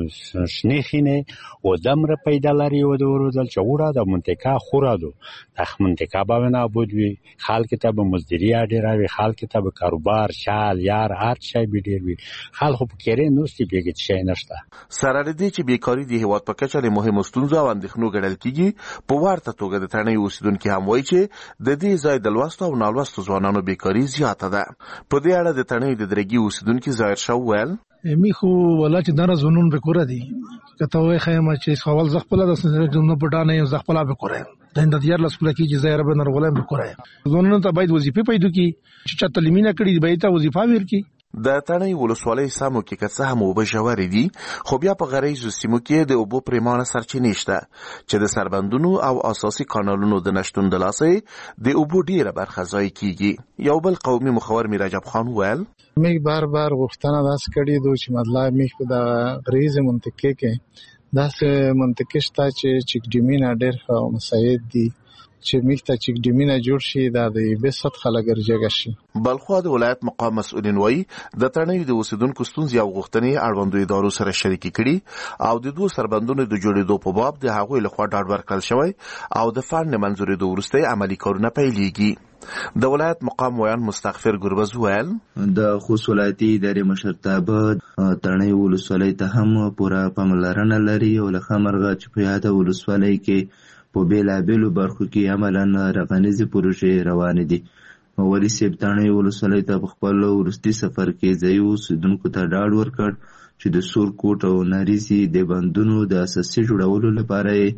شنیخینه و دمر پیدا لري ودور دل چوره د منطقه خوره دو تخ منطقه باندې بود وی خال کتاب مزدوری ډیر وی خال کتاب کاروبار شال یار هر شی به ډیر وی خال خو پکې نوستي بیګت شي نشته. سره دې چې بیکاری دی هواد په کچه له مهمه ستونزه او اندېښنو ګڼل کیږي په ورته توګه د تڼیو اوسیدونکو هم وایي چې د دې ځای د لوستو او نالوستو ځوانانو بیکاری زیاته ده. په دې اړه د تڼیو د درګي اوسیدونکو ظاهر شو ویل میخو ولا چې دغه زونون به کوره دي کته وای خیمه چې سوال زغپله د سنجنو پټانه یو زغپلا به کوره د اندیار لسکوله کې چې زهره به نرولم به کوره زونونو ته باید وظیفه پیدا کی چې تعلیمي نه کړي به ته وظیفه ورکړي. د تڼیو ولسوالۍ سمو کې که څه هم اوبه ژورې دي خو بیا په غریزو سیمو کې د اوبو پریمانه سرچینې شته چې د سربندونو او اساسي کانالونو د نشتون د لاسه د اوبو ډیره برخه ضایع کیږي. یو بل قومي مخور میرجب خان ویل میک بار غوښتنه داس کړي دوی چې مطلب میک په د غریزه منطقه کې داسې منطقه شته چې چکډیمینا ډیر ښه مساعد دي چې میخته چې ډیمینه جوړ شي دا د بسط خلګر جګه شي. بلخو د ولایت مقام مسؤلین وایي د تڼیو د اوسیدونکو ستونزې او غوښتنې اړوندو ادارو سره شریکي کړي او د دوه سربندونو د جوړېدو په باب د هغوی لخوا ډاډ ورکړل شوی او د فن منظورېدو وروسته عملي کارونه پیلېږي. د ولایت مقام ویان مستغفر ګربز ویل د خوست ولایتي ادارې مشرتابه تڼیو ولسوالۍ ته هم پوره پاملرنه لري او له خمرغه چې په یاده ولسوالۍ کې په بیلابیلو برخو کې عملاً رغنیزې پروژې روانې دي. ولي صاحب تڼیو ولسوالۍ ته په خپل وروستي سفر کې ځایي اوسیدونکو ته ډاډ ورکړ چې د سور کوټ او ناریزي د بندونو د اساسي جوړولو لپاره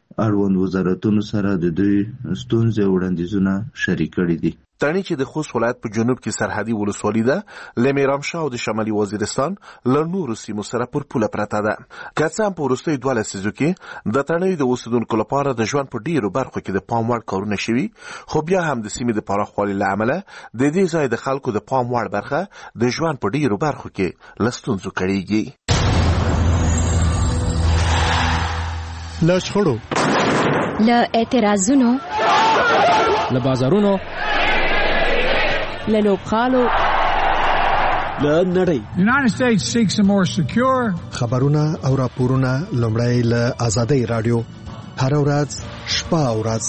اړوند وزارتونو سره د دوی ستونزې او وړاندیزونه شریک کړي دي. تڼي چې د خوست ولایت په جنوب کې سرحدي ولسوالي ده، له میرامشاه او د شمالي وزیرستان له نورو سیمو سره پر پوله پرته ده. که څه هم په وروستیو 2 لسیزو کې د تڼیو د اوسېدونکو لپاره د ژوند په ډیرو برخو کې د پام وړ کارونه شوي، خو بیا هم د سیمې د پراخوالي له امله د دې ځای د خلکو د پام وړ برخه د ژوند په ډیرو برخو کې له ستونزو کړېږي. له شخړو، له اعتراضونو، له بازارونو، له لوبغالو، له نړۍ. United States seeks a more secure. خبرونه او راپورونه لومړی له آزادۍ رادیو هر ورځ شپه او ورځ.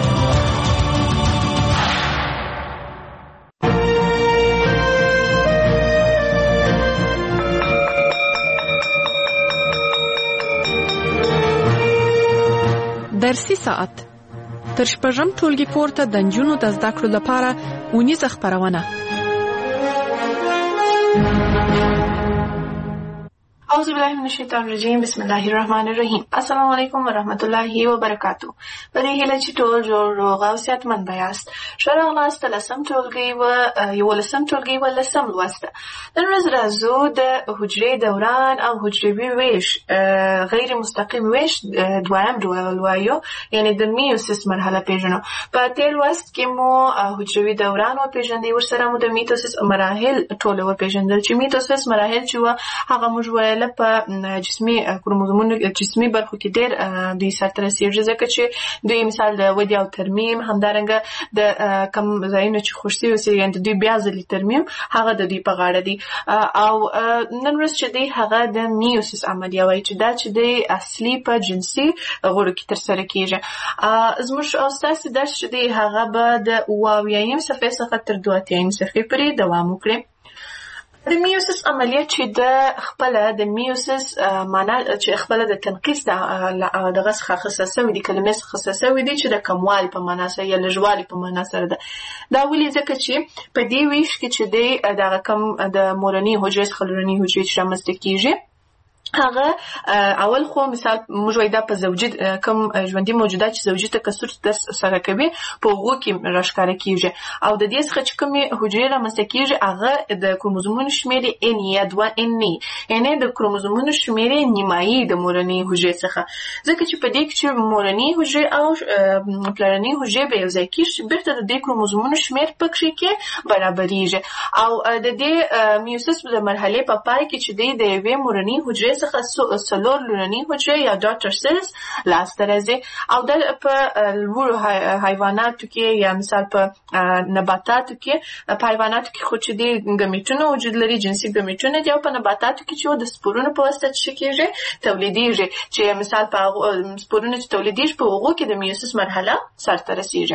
درسي ساعت تر شپږم ټولګي پورته د نجونو د زده کړو لپاره اونیزه خپرونه. اعوذ بالله من الشیطان الرجیم، بسم الله الرحمن الرحیم. السلام علیکم ورحمت الله وبرکاتو. په دې هیله چې ټول جوړ روغ او صحتمند یاست. ښه راغلاست لسم ټولګي و یولسم ټولګي و لسم لوست. نن ورځ راځو د حجرې دوران او حجروي ویش غیر مستقیم ویش دویم ډول وایو، یعنی د میوسیس مرحله پیژنو. په تیر لوست کې مو حجروي دوران او پیژندې، ورسره مو د میټوسیس مراحل ټول و پیژندل. چې میټوسیس مراحل چې هغه موږ په جسمي کروموزومونو جسمي برخو کې ډېر دوی سرته رسېږي، ځکه چې دوی مثال د ودې او ترمیم، همدارنګه د کم ځایونو چې خوش شوي اوسي، یعنې د دوی بیا ځلې ترمیم هغه د دوی په غاړه دي. او نن ورځ چې دی هغه د میوسیس عملیه وایي، چې دا چې دی اصلي په جنسي غړو کې ترسره کېږي. زموږ او ستاسې درس چې دی هغه به د 78 صفحې څخه تر 82 صفحې پورې دوام وکړي. د میوسیس عملیه چې د خپله د میوسیس معنا چې خپله د تنقیص دغه څخه اخیستل سوي دي، کلمې څخه اخیستل سوي دي چې د کموالي په معنا سره یا لږوالي په معنا سره ده. دا ولې؟ ځکه چې په دې ویش کې چې دی دغه کم د مورنۍ حجرې څخه لومړنۍ حجرې چې رامنځته کېږي، هغه اول خو مثال موږ وایو دا په زوجي کوم ژوندي موجودات چې زوجي تکثر سره کوي په هغو کې راښکاره کېږي. او د دې څخه چې کومې حجرې رامنځته کېږي هغه د کروموزومونو شمېر یې ان یا 2 یعنې د کروموزومونو شمېر یې نیمایي د مورنۍ حجرې څخه، ځکه چې په دې کې چې مورنۍ حجرې او پلرنۍ حجرې به یو ځای کېږي، بېرته د دې کروموزومونو شمېر پکې کې برابرېږي. او د دې میوسیس د مرحلې په پای کې چې دی د یوې مورنۍ حجرې څخه 4 لومړنۍ حجرې یا ډاټر سیلز لاسته راځي. او د په لوړو حیواناتو کې یا مثال په نباتاتو کې، په حیواناتو کې خو چې دی ګمیټونه وجود لري، جنسي ګمیټونه دي، او په نباتاتو کې چې د سپورونو په واسطه څه کېږي تولیدېږي، چې مثال په سپورونو چې تولیدېږي په هغو کې د میوسیس مرحله سرته رسېږي.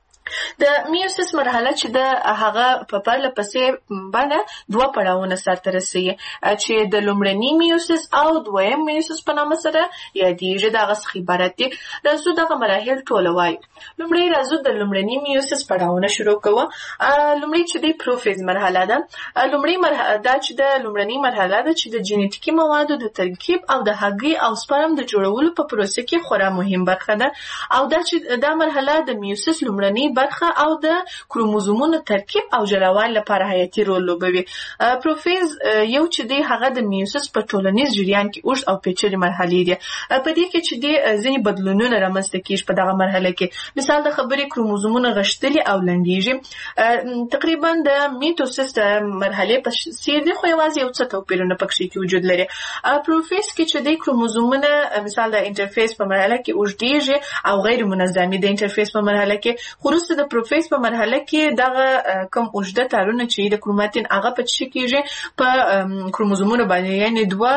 د میوسیس مرحله چې د هغه په پرله پسې باندې 2 پړاوونه سرته رسوي، چې د لومړني میوسیس او دویم میوسیس په نامه سره یادېږي. دغه څخه عبارت دي. راځو دغه مراحل ټول وایو. لومړی راځو د لومړني میوسیس پړاوونه شروع کوو. لومړی چې دی پروفیز مرحله ده. لومړی مرحله دا چې د لومړني مرحله ده چې د جینیټیکي موادو د ترکیب او د هګۍ او سپرم د جوړولو په پروسه کې خورا مهم برخه ده. او دا چې دا مرحله د میوسیس لومړني برخه او د کروموزومونو ترکیب او جوړولو لپاره حیاتي رول لوبوي. پروفیز یو چې دی هغه د میوسیس په ټولنیز جریان کې اوږد او پیچلې مرحلې دي. په دې کې چې دی ځینې بدلونونه رامنځته کېږي په دغه مرحله کې. مثال د خبرې کروموزومونه غښتلي او لنډېږي. تقریبا د میټوسیس د مرحلې په څېر دي، خو یوازې یو څه توپیرونه پکې کې وجود لري. پروفیز کې چې دی کروموزومونه مثال د انټرفیس په مرحله کې اوږدېږي او غیر منظمې د انټرفیس په مرحله کې. وروسته د پروفیز په مرحله کې دغه کم اوږده تارونه چې د کروماتین هغه په څه کېږي په کروموزومونو باندې، یعنې 2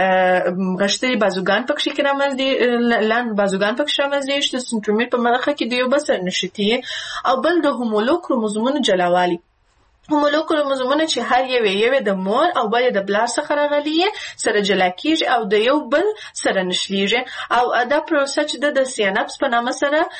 غښتلي بازوګان پکې کې رامنځته لاند بازوګان پکې رامنځته چې د سنترومیر په مرحله کې د یو بل سره نښتي، او بل د هومولوګ کروموزومونو جلاوالي. هومولوګ کروموزومونه چې هر یو د مور او بل د بلار څخه راغلي سره جلا کیږي او د یو بل سره نشلیږي او دا پروسه چې د سیناپس په نامه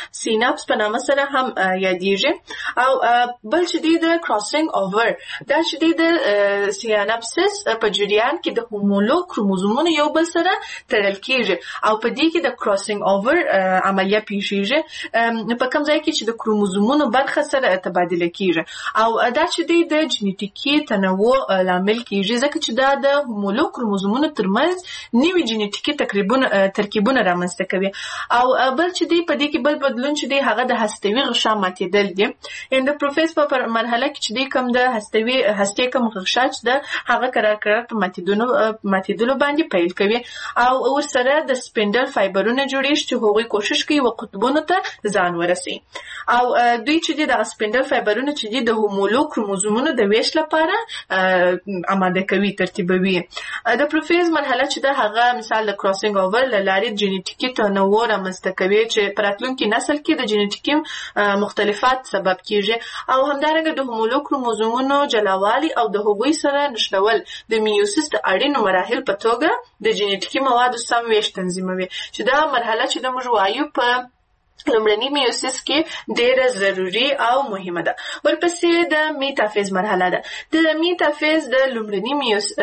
سره هم یادېږي او بل چې د کراسینګ اوور دا چې د سیناپسس په جریان کې د هومولوګ کروموزومونه یو بل سره تړل کیږي او په دې کې د کراسینګ اوور عملیه پیښیږي په کوم ځای کې چې د کروموزومونو برخه سره تبادله کیږي او دا چې د جنټیکي تنوع لامل کیږي ځکه چې دا د هومولوګ کروموزومونو ترمنځ نوي جنټیکي ترکیبونه رامنځته کوي او بل چې په دې کې بل بدلون چې هغه د هستوي غشا ماتېدل دي د پروفیس په مرحله کې چې کوم د هستې کوم غشا چې هغه قرار په ماتېدلو باندې پیل کوي او ورسره د سپینډل فایبرونه جوړیږي چې هغوی کوشش کوي و قطبونو ته ځان ورسي او دوی چې د سپینډل فایبرونه چې د هومولوګ کروموزومونو د ویش لپاره آماده کوي ترتیبوي د پروفیز مرحله چې هغه مثال د کراسینګ اوور لاري جنټیکي تنوع رامنځته کوي چې په راتلونکي نسل کې د جنټیکي مختلفات سبب کیږي او همدارنګه د هومولوګ کروموزومونو جلاوالي او د هغوی سره نښلول د میوسیس د اړینو مراحل په توګه د جنټیکي موادو سم ویش تنظیموي چې دا مرحله چې د موږ وایو په لومړني میوسیس کې ډېره ضروري او مهمه ده. ورپسې د میتافیز مرحله ده. د میتافیز د لومړني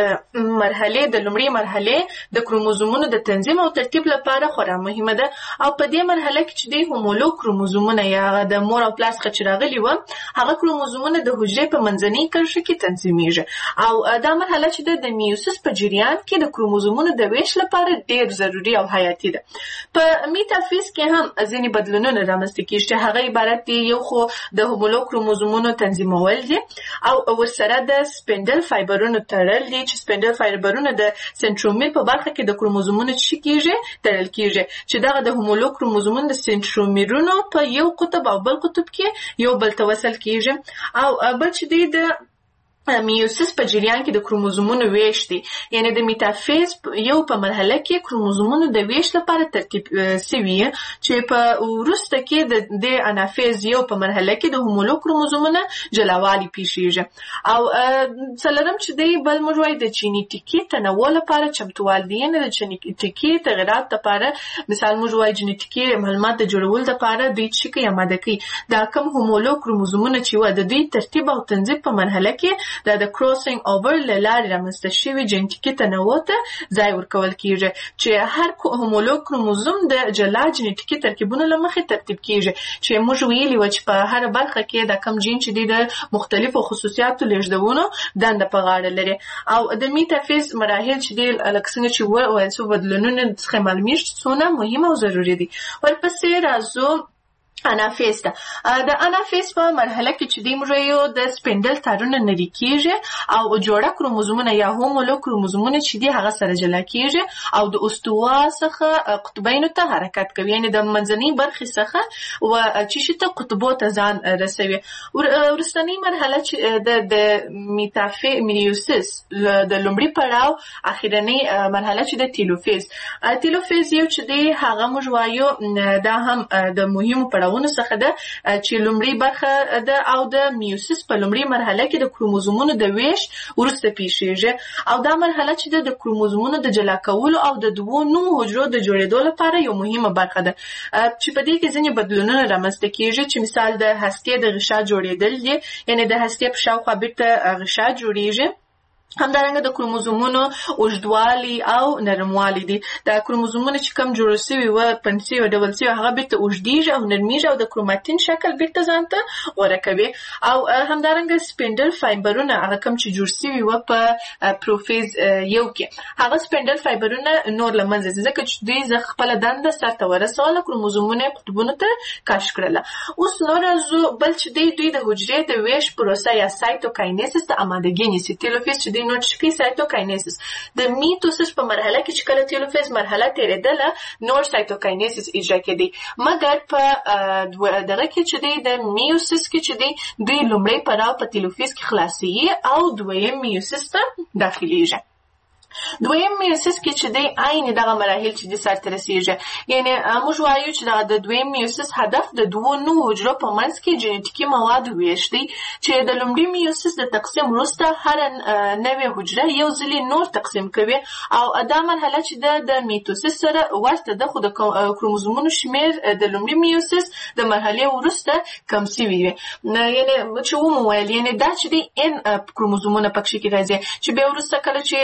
لومړی مرحله د کروموزومونو د تنظیم او ترتیب لپاره خورا مهمه ده او په دې مرحله کې چې د هومولوګ کروموزومونه یا د مور او پلار څخه چې راغلي و هغه کروموزومونه د حجرې په منځنۍ کرښه کې تنظیمیږي او دا مرحله چې د میوسیس په جریان کې د کروموزومونو د ویش لپاره ډېر ضروري او حیاتي ده. په میتافیز کې هم ځینې بدلونونه رامنځته کیږي چې هغه عبارت دي یو خو د هومولوګ کروموزومونو تنظیمول دي او ورسره د سپینډل فایبرونو تړل دي چې سپینډل فایبرونه د سنټرومیر په برخه کې د کروموزومونو تړل کیږي چې دغه د هومولوګ کروموزومونو د سنټرومیرونو په یو قطب او بل قطب کې یو بل ته وصل کیږي او بل چې د میوسیس په جریان کې د کروموزومونو ویش دي یعنی د میتافیز یو په مرحله کې کروموزومونو د ویش لپاره ترتیب سوي چې په وروسته کې د انافیز یو په مرحله کې د هومولوګ کروموزومونو جلاوالي پیښیږي او څلورم چې دی بل موږ وایو د جنټیکي تنوع لپاره چمتووالی دی یعنی د جنټیکي تغیرات لپاره مثال موږ وایو جنټیکي معلومات د جوړولو لپاره دوی چې کوي آماده کوي دا کوم هومولوګ کروموزومونه چې و د دوی ترتیب او تنظیم په مرحله کې د کراسینګ اوور لارې رامنځته شوي جنټیکي تنوع ته ځای ورکول کیږي چې هر هومولوګ کروموزوم د جلا جنټیکي ترکیبونو له مخې ترتیب کیږي چې موږ ویلي و چې په هر برخه کې د کم جین چې د مختلفو خصوصیاتو لېږدونو دنده په غاړه لري او د میتافیز مراحل چې د الکسنګ چې وایي څو بدلونونه څخه معلومیږي څونه مهمه او ضروري دي. ورپسې راځو انافیز ده. د انافیز په مرحله کې چې د موږ د سپینډل تارونه نری کیږي او جوړه کروموزومونه یا هومولوګ کروموزومونه چې دي هغه سره جلا کیږي او د استوا څخه قطبینو ته حرکت کوي یعنی د منځنۍ برخې څخه و چې ته قطبو ته ځان رسوي. ورستنی مرحله چې د میوسیس د لومړي پړاو اخیرنی مرحله چې د تیلوفیز یو چې دی هغه موږ وایو دا هم د مهمو پړاو څخه ده چې لومړی برخه ده او د میوسیس په لومړی مرحله کې د کروموزومونو د ویش وروسته پیښیږي او دا مرحله چې د کروموزومونو د جلا کولو او د دوو نوو حجرو د جوړېدو لپاره یو مهمه برخه ده چې په دې کې ځینې بدلونونه رامنځته کیږي چې مثال د هستې د غشا جوړېدل دي یعنی د هستې په شاوخوا بیرته غشا جوړیږي همدارنګه د کروموزومونو اوږدوالی او نرموالی دي. د کروموزومونو چې کم جوړ شوي و پنسي او ډبل سي هغه بیرته اوږدیږي او نرمیږي او د کروماتین شکل بیرته ځان ته غوره کوي او همدارنګه سپینډل فایبرونه هغه کم چې جوړ شوي و په پروفیز یو کې هغه سپینډل فایبرونه نور له منځه ځي ځکه چې دوی خپله دنده سرته ورسوله کروموزومونه یې قطبونو ته کش کړله. اوس نور بل چې دوی د حجرې د ویش پروسه یا سایتوکاینیسس ته آمادګي نیسي. تیلوفیز چې نوټ شي سایتوکاینیسس د میټوسس په مرحله کې چې کله تیلوفیز مرحله تیریدله نور سایتوکاینیسس اجرا کړي مګر په دغه کې چې د میوسیس کې چې دوی لومړی پړاو په تیلوفیز کې خلاصي او دویم میوسیس ته داخليږي. دویم میوسیس کې چې دی عین دغه مراحل چې د سرته رسیږي، یعنی موږ وایو چې د دویم میوسیس هدف د دوو نوو حجرو په منځ کې جنیټیکي مواد ویش دی چې د لومړي میوسیس د تقسیم وروسته هر نوې حجره یو ځلې نور تقسیم کوي او دا مرحله چې د میتوسیس سره ورته ده، خو د کروموزومونو شمیر د لومړي میوسیس د مرحلې وروسته کم شوی وي. یعنی چې ومویل یعنی دا چې دی ان کروموزومونه پکې کې راځي چې به وروسته کله چې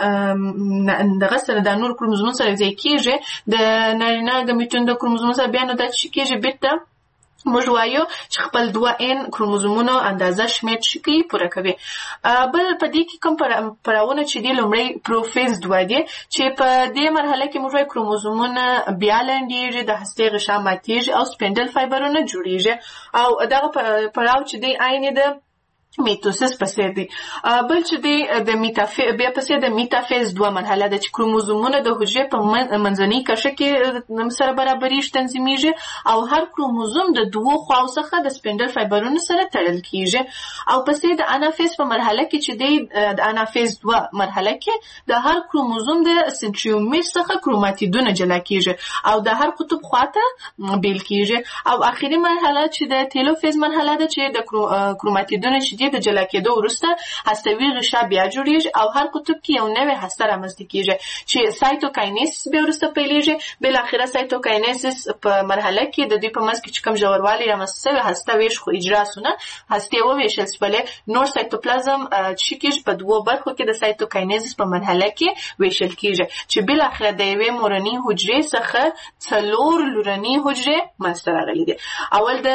دغه سره د نور کروموزومونو سره ځای کېږي د نارینه ګمیټون د کروموزومونو سره بیا نو دا چې کېږي بیرته موږ وایو چې خپل 2n کروموزومونو اندازه شمیر شي پوره کوي. بل په دې کې کوم پړاوونه چې دی لومړی پروفیز 2 دی چې په دې مرحله کې موږ کروموزومونه بیا لنډیږي، د هستې غشا ماتیږي او سپینډل فایبرونه جوړیږي او دغه پړاو چې دی عین د میتوسیس پسې دی. بل چې دی د بیا پسې د میتافیز 2 مرحله ده چې کروموزومونه د حجرې په منځنۍ کرښه کې سره برابرېږي، تنظیمیږي او هر کروموزوم د دوو خواو څخه د سپینډل فایبرونو سره تړل کیږي. او پسې د انافیز په مرحله کې چې دی د انافیز 2 مرحله کې د هر کروموزوم د سنتریومیر څخه کروماتیدونه جلا کیږي او د هر قطب خواته بیل کیږي. او اخیری مرحله چې د تیلوفیز مرحله ده چې د کروماتیدونه چې د جلا کېدو وروسته هستوي غشا بیا جوړیږي او هر قطب کې یو نوې هسته رامنځته کیږي چې سایتوکاینیسس بیا وروسته پیلېږي. بل اخره سایتوکاینیسس په مرحله کې د دې په منځ کې چې کوم ژوروالی رامنځته شوی هسته ویش خو اجرا سونه هستې وویشل شولې، نور سایتوپلازم چې کېږي په دوو برخو کې د سایتوکاینیسس په مرحله کې ویشل کیږي چې بل اخره د یوې مورنۍ حجرې څخه 4 لورنۍ حجرې منځته راغلي دي. اول د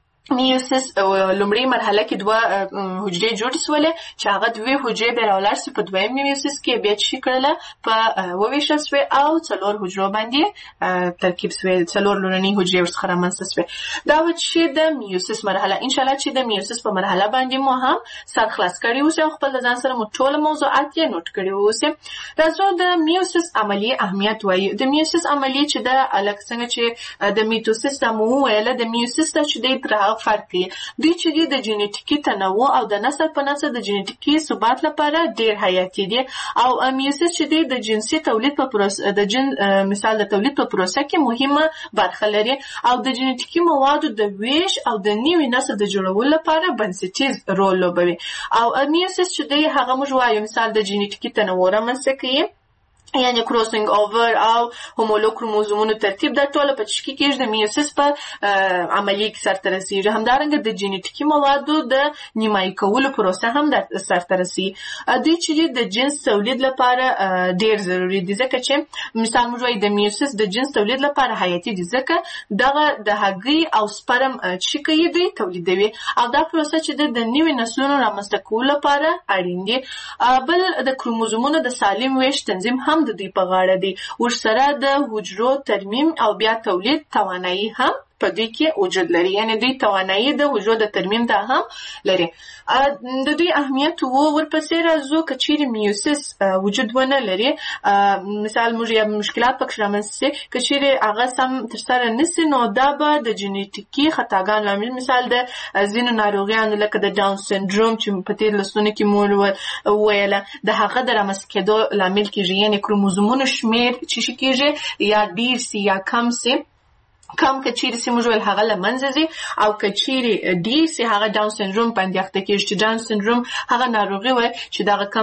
میوسیس لومړی مرحله کې 2 حجرې جوړې شولې چې هغه 2 حجرې به راولاړ شي په دویم میوسیس کې بیا چې کړله په وویشل شوې او 4 حجرو باندې ترکیب شوې، 4 لورنۍ حجرې ورڅخه رامنځته شوې. دا و چې د میوسیس مرحله ان شاء الله چې د میوسیس په مرحله باندې مو هم سر خلاص کړی اوسه او خپل ځان سره مو ټول موضوعات یې نوٹ کړی اوسه. راځو د میوسیس عملیه اهمیت وایي. د میوسیس عملیه چې د الک څنګه چې د میتوسیس د مو ویله د میوسیس ته چې د فرق دی دوی چې د جنیټیکي تنوع او د نسل په نسل د جنیټیکي ثبات لپاره ډیر حیاتي دي او میوسیس چې د جنسي تولید په پروسه د مثال د تولید په پروسه کې مهمه برخه لري او د جنیټیکي موادو د ویش او د نوي نسل د جوړولو لپاره بنسټیز رول لوبوي. او میوسیس چې د هغه موږ وایو مثال د جنیټیکي تنوع رامنځته کوي، یعنی کروسینګ اوور او هومولوګ کروموزومونو ترتیب د ټوله په چکی کې د میوسیس په عملیه کې سرته رسیږي. همدارنګه د جنیټیکي موادو د نیمایي کولو پروسه هم د سرته رسیږي. دوی چې د جنس تولید لپاره ډیر ضروری دي ځکه چې مثال موږ وایو د میوسیس د جنس تولید لپاره حیاتي دي ځکه دغه د هګۍ او سپرم چې کوي دوی تولیدوي او دا پروسه چې د نوي نسلونو رامنځته کولو لپاره اړین دي. بل د کروموزومونو د سالم ویش تنظیم هم د دوی په غاړه دی. ورسره د حجرو ترمیم او بیا تولید توانایي هم په دې کې وجود لري، یعنی دوی توانایي د حجرو د ترمیم دا هم لري. د دوی اهمیت ورپسې راځو که چیرې میوسیس وجود ونه لري، مثال موږ یا مشکلات پکې رامنځته شي که چیرې هغه سم ترسره نشي نو دا به د جنیټیکي خطاګانو لامل مثال د ځینو ناروغیانو لکه د ډاون سنډروم چې په تیر لسونه کې مور ویله د هغه د رامنځته کېدو لامل کېږي، یعنی کروموزومونو شمیر چې کېږي یا ډیر سي یا کم سي. کم کچيري سي موږ ول هغه لمنځه زی او کچيري ډي سي هغه ډاون سندروم باندې اخته کېږي چې ډاون سندروم هغه ناروغي وای چې دا کم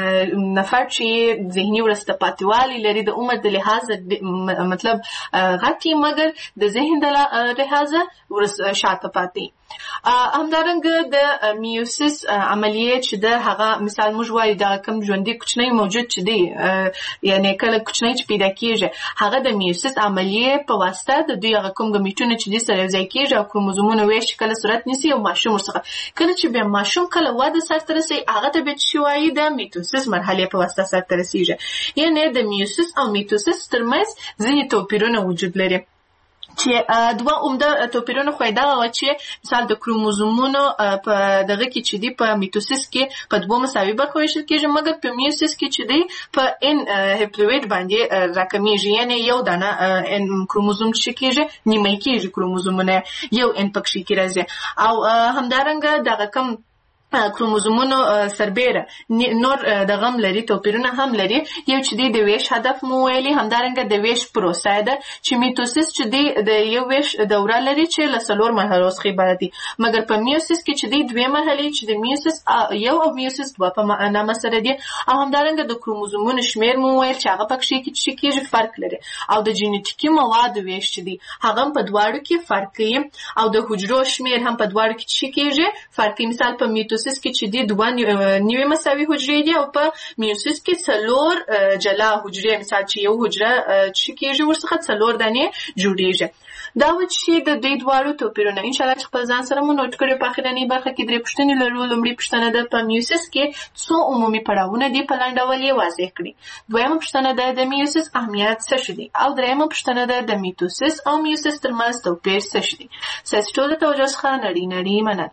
نفر چې ذهني ورسته پاتېوالي لري د عمر د لحاظ مطلب غټي مګر د ذهن د لحاظ ورس شاته پاتې. همدارنګه د میوسیس عملیه چې د هغه مثال موږ وایو دا کم ژوندۍ کوچنی موجود چې دی یعنی کله کوچنی چې پیدا کېږي هغه د میوسیس عملیه په واسطه د دوی هغه کوم ګمیټونه چې د سره ځای کېږي او کروموزومونه ویش کله صورت نیسي او ماشوم ورڅخه کله چې به ماشوم کله واده سره رسي هغه ته به شوي د میتوسیس مرحله په واسطه سره رسیږي. یعنی د میوسیس او میتوسیس ترمنځ ځینې توپیرونه وجود لري چې دوه عمده توپیرونه خو دا و چې مثال د کروموزومونو په دغه کې چې دی په میتوسیس کې په دوه مساوي برخو ویشل کېږي مګر په میوسیس کې چې دی په ان هپلوئید باندې راکمیږي، یعنی یو دانه ان کروموزوم چې کېږي نیمه کېږي کروموزومونه یو ان پکې کې راځي او همدارنګه دغه کم کروموزومونو سربېره نور د غم لري توپیرونه هم لري. یو چې دی د ویش هدف مو ویلي، همدارنګه د ویش پروسه ده چې میتوسیس چې دی د یو ویش دوره لري چې له 4 مرحلو څخه عبارت دي، مګر په میوسیس کې چې دی 2 مرحلې چې د میوسیس 1 او میوسیس 2 په نامه سره دي، او همدارنګه د کروموزومونو شمیر مو ویل چې هغه پکې کېږي فرق لري، او د جینیټیکي موادو ویش چې دی هغه په دواړو کې فرق کوي، او د حجرو شمیر هم په دواړو کې کېږي فرق کوي. مثال په میتوسیس کې چې دی 2 نیوي مساوي حجرې دي، او په میوسیس کې 4 جلا حجرې، مثال چې یو حجره چې کېږي ورڅخه 4 دانې جوړېږي. دا و چې د دې دواړو توپیرونه ان شاء الله خپل ځان سره مو نوٹ کړئ. په اخرنۍ برخه کې 3 پوښتنې لرو. لومړی پوښتنه ده په میوسیس کې څو عمومي پړاوونه دي، په لنډ ډول یې واضح کړئ. دویمه پوښتنه ده د میوسیس اهمیت څه شی دی، او دریمه پوښتنه ده د میتوسیس او میوسیس ترمنځ توپیر څه شی دی. ستاسو ټول توجه څخه نړۍ مننه.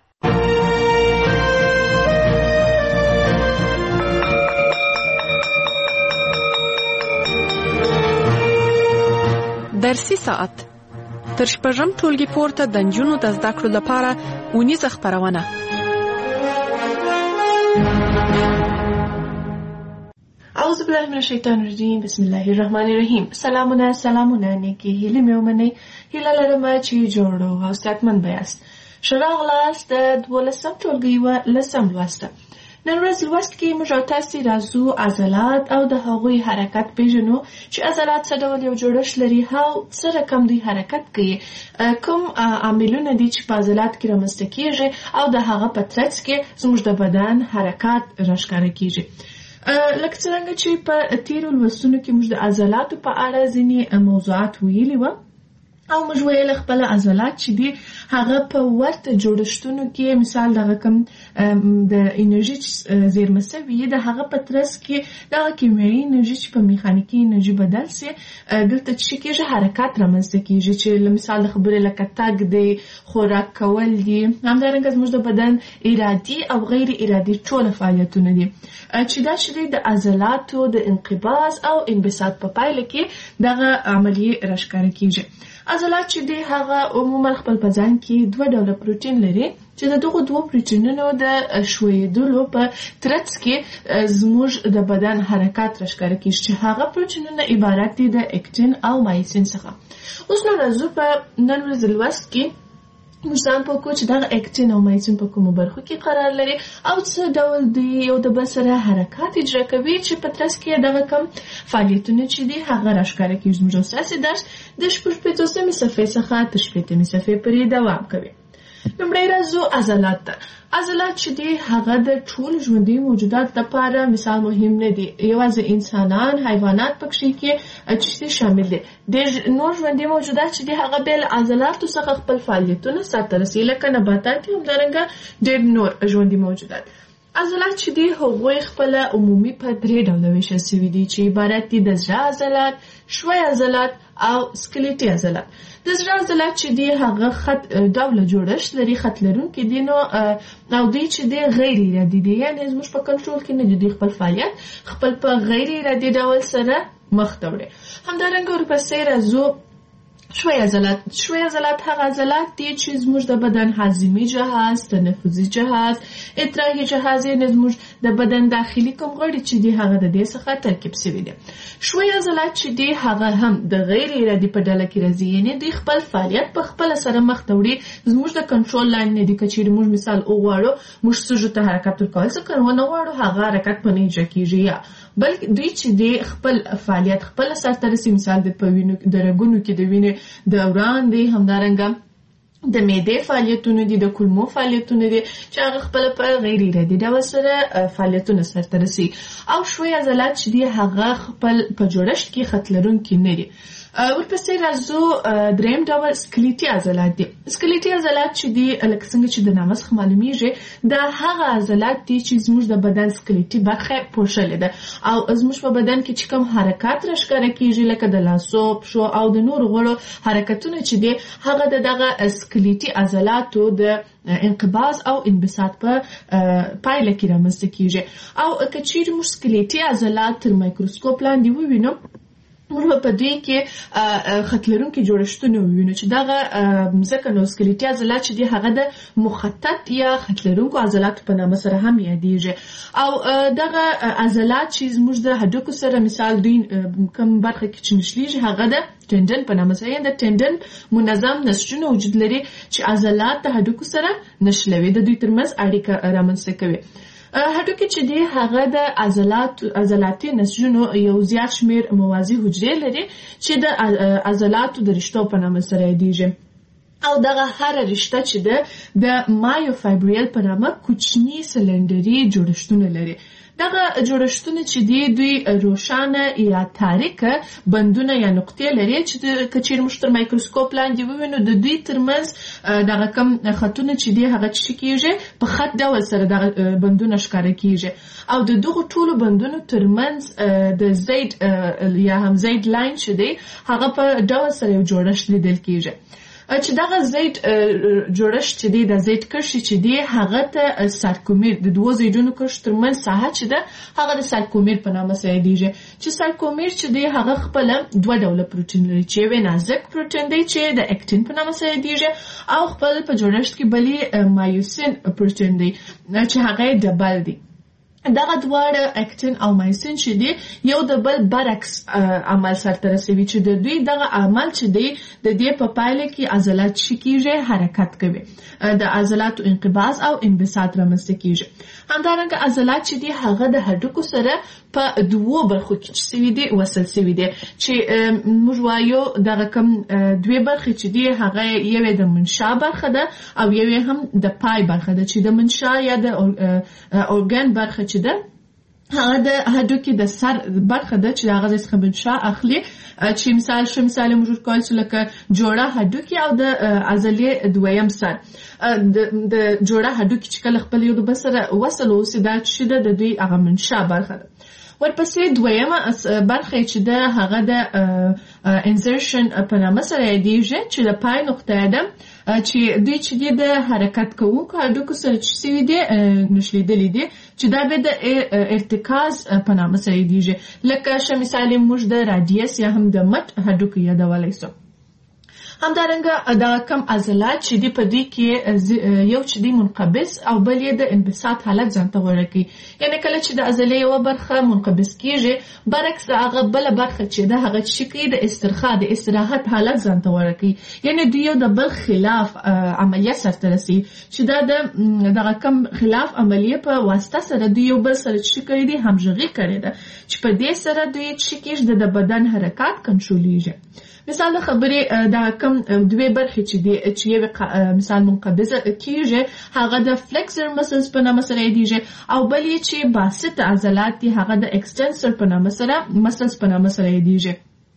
درسي ساعت تر شپږم ټولګي پورته د نجونو د زده کړو لپاره اونیزه خپرونه. اعوذ بالله من الشیطان الرجیم، بسم الله الرحمن الرحیم. سلامونه نیکی هیله مې ومنئ. هیله لرم چې جوړ او صحتمند یاست. ښه راغلاست د 12م ټولګي لسم لوسته. نن ورځ لوست کې موږ او تاسې راځو عضلات او د هغوی حرکت پیژنو، چې عضلات څه ډول یو جوړښت لري، او څه رقم دوی حرکت کوي، کوم عاملونه دي چې په عضلات کې رامنځته کېږي، او د هغه په ترڅ کې زموږ د بدن حرکات راښکاره کېږي. لکه څرنګه چې په تیرو لوستونو کې موږ د عضلاتو په اړه ځینې موضوعات ویلي وو، او موږ ویل خپل عضلات چې دي هغه په ورته جوړښتونو کې، مثال دغه کوم د انرژي زیرمه سوي د هغه په ترڅ کې دغه کیمیاوي انرژي چې په میخانیکي انرژي بدل سي، دلته چې کېږي حرکات رامنځته کېږي، چې مثال د خبرې لکه تګ دی، خوراک کول دي، همدارنګه زموږ د بدن ارادي او غیر ارادي ټول فعالیتونه دي، چې دا چې د عضلاتو د انقباض او انبساط په پایله کې دغه عملیه راښکاره کېږي. عضلات چې دی هغه عموما خپل په ځان کې 2 ډوله پروتین لري، چې د دغه 2 پروتینونو د ښویېدلو په ترڅ کې زموږ د بدن حرکات راښکاره کېږي، چې هغه پروتینونه عبارت دي د اکتین او مایسین څخه. اوس نو راځو په نن ورځ لوست کې موږ ځان پوهکو چې دغه اکتین او مایسین په کومو برخو کې قرار لري، او څه ډول دوی یو د بل سره حرکات اجرا کوي، چې په ترڅ کې دغه کوم فعالیتونه چې دي هغه راښکاره کېږي. زموږ ستاسې درس د 15 صفحې څخه تر 15 صفحې پورې دوام کوي. لومړی راځو عضلات ته. عضلات چې دي هغه د ټول ژوندي موجودات لپاره مثال مهم نه دي، یوازې انسانان، حیوانات پکې کې چې شامل دي. د نور ژوندي موجودات چې دي هغه بل عضلاتو څخه خپل فعالیتونه سرته رسوي، لکه نباتات، همدارنګه ډېر نور ژوندي موجودات. عضلات چې دي هغوی خپل عمومي په 3 ډوله ویشل شوي دي، چې عبارت دي د زړه عضلات، ښوی عضلات او سکلیټي عضلات. د زړه عضلات چې دي هغه خط ډوله جوړښت لري، خط لرونکي دي، نو او دوی چې دي غیر ارادي دي، یعنې زموږ په کنټرول کې نه دي، دوی خپل فعالیت خپل په غیر ارادي ډول سره مخ ته وړي. همدارنګه ورپسې راځو ښوی عضلات. ښوی عضلات هغه عضلات دي چې زموږ د بدن هاضمي جهاز، تنفسي جهاز، ادراکي جهاز، یعنې زموږ د بدن داخلي کوم غړي چې دي هغه د دې څخه ترکیب شوي دي. ښوی عضلات چې دي هغه هم د غیر ارادي په ډله کې راځي، یعنې دوی خپل فعالیت په خپله سره مخ ته وړي، زموږ د کنټرول لاندې نه دي. که چیرې موږ مثال وغواړو موږ سږو ته حرکت ورکول، څه که ونه غواړو هغه حرکت په نه اجرا کېږي، یا بلکې دوی چې دي خپل فعالیت خپله سرته رسي، مثال د په وینو د رګونو کې د وینې دوران دی، همدارنګه د معدې فعالیتونه دي، د کولمو فعالیتونه دي، چې هغه خپل په غیر ارادي ډول سره فعالیتونه سرته رسي. او ښوی عضلات چې دي هغه خپل په جوړښت کې خط لرونکي نه دي. ورپسې راځو دریم ډول سکلیټي عضلات دي. سکلیټي عضلات چې دي لکه څنګه چې د نامه څخه معلومیږي، دا هغه عضلات دي چې زموږ د بدن سکلیټي برخه پوښلې ده، او زموږ په بدن کې چې کوم حرکات راښکاره کېږي، لکه د لاسو، پښو او د نورو غړو حرکتونه چې دي هغه د دغه سکلیټي عضلاتو د انقباض او انبساط په پایله کې رامنځته کېږي. او که چیرې موږ سکلیټي عضلات تر مایکروسکوپ لاندې ووینو، موږ په دې کې خط لرونکي جوړښتونه وینو چې دغه مسکنوسکلیټي عضلات چې دي هغه د مخطط یا خط لرونکو عضلاتو په نامه سره هم یادېږي او دغه عضلات چې زموږ د هډوکو سره مثال دوی کوم برخه کې چې نښلېږي هغه د ټندن په نامه سره د ټندن منظم نسجونه وجود لري چې عضلات د هډوکو سره نښلوي د دوی ترمنځ اړیکه رامنځته کوي. هډوکي چې دی هغه د عضلاتي نسجونو یو زیات شمیر موازي حجرې لري چې د عضلاتو د رشتو په نامه سره یادېږي او دغه هر رشته چې د مایوفایبریل په نامه کوچني سلندري جوړښتونه لري. دغه جوړښتونه چې دوی روښانه یا تاریکه بندونه یا نقطې لري چې کچیر موږ تر مایکروسکوپ لاندې ووینو د دوی ترمنځ دغه کم خطونه چې دی هغه چې کیږي په خط ډول سره دغه بندونه ښکاره کیږي او د دغه ټولو بندونو ترمنځ د زید یا هم زید لاین چې دی هغه په ډول سره یو جوړښت لیدل کیږي چې دغه زید جوړښت چې دی د زید کرښې چې دی هغه ته سارکومیر د دوه زیدونو کرښو ترمنځ ساحه چې ده هغه د سارکومیر په نامه سره یادېږي چې سارکومیر چې دی هغه خپله دوه ډوله پروټین لري چې یو نازک پروټین دی چې د اکتین په نامه سره یادېږي او خپل په جوړښت کې بلې مایوسین پروټین دی چې هغه ډبل دی. دغه دواړه اکتین او مایسین چې دی یو د بل برعکس عمل سرته رسوي چې د دوی دغه عمل چې دی د دې په پایله کې عضلات چې کیږي حرکت کوي د عضلاتو انقباض او انبساط رامنځته کیږي. همدارنګه عضلات چې دی هغه د هډوکو سره په دوو برخو کې چې سوي دي وصل سوي دي چې موږ وایو دغه کوم دوه برخې چې دی هغه یو د منشا برخه ده او یو هم د پای برخه ده چې د منشا یا د اورګان برخه چې ده هغه د هډوکي د سر برخه ده چې هغه څخه منشا اخلي چې مثال موږ کولای لکه جوړه هډوکي او د عضلې دویم سر د جوړه هډوکي چې کله خپل یو د بل سره وصل اوسي دا چې د دوی هغه منشا برخه ده. ورپسې دویمه برخه چې ده هغه د انزرشن په نامه سره یادېږي چې د پای نقطه ده چې دوی چې د حرکت کوونکو هډوکو سره چې سوي دي نښلېدلي دي چې دا به د ارتکاز په نامه سره یادېږي لکه مثال موږ د رادیس یا هم د مټ هډوکو یادولی سو. همدارنګه دا کم عضلات چې دی په دې کې یو چې دی منقبض او بل یې د انبساط حالت ځانته غوره کوي یعنی کله چې د عضلې یو برخه منقبض کیږي برعکس هغه بل برخه چې ده هغه چې کوي د استرخاء د استراحت حالت ځانته غوره کوي یعنی دوی یو د بل خلاف عملیه سرته رسي چې دا دغه کم خلاف عملیه په واسطه سره دوی یو بل سره چې کوي دي همغږي کوي ده چې په دې سره دوی چې کیږي د بدن حرکت کنټرولېږي. مثال خبرې دا کم دوه برخې چې دی چې یو مثال منقبضه کیږي هغه د فلکسر مسلز په نامه سره یادېږي او بل یې چې باسط عضلات دي هغه د اکستنسر په نامه سره مسلز په نامه سره یادېږي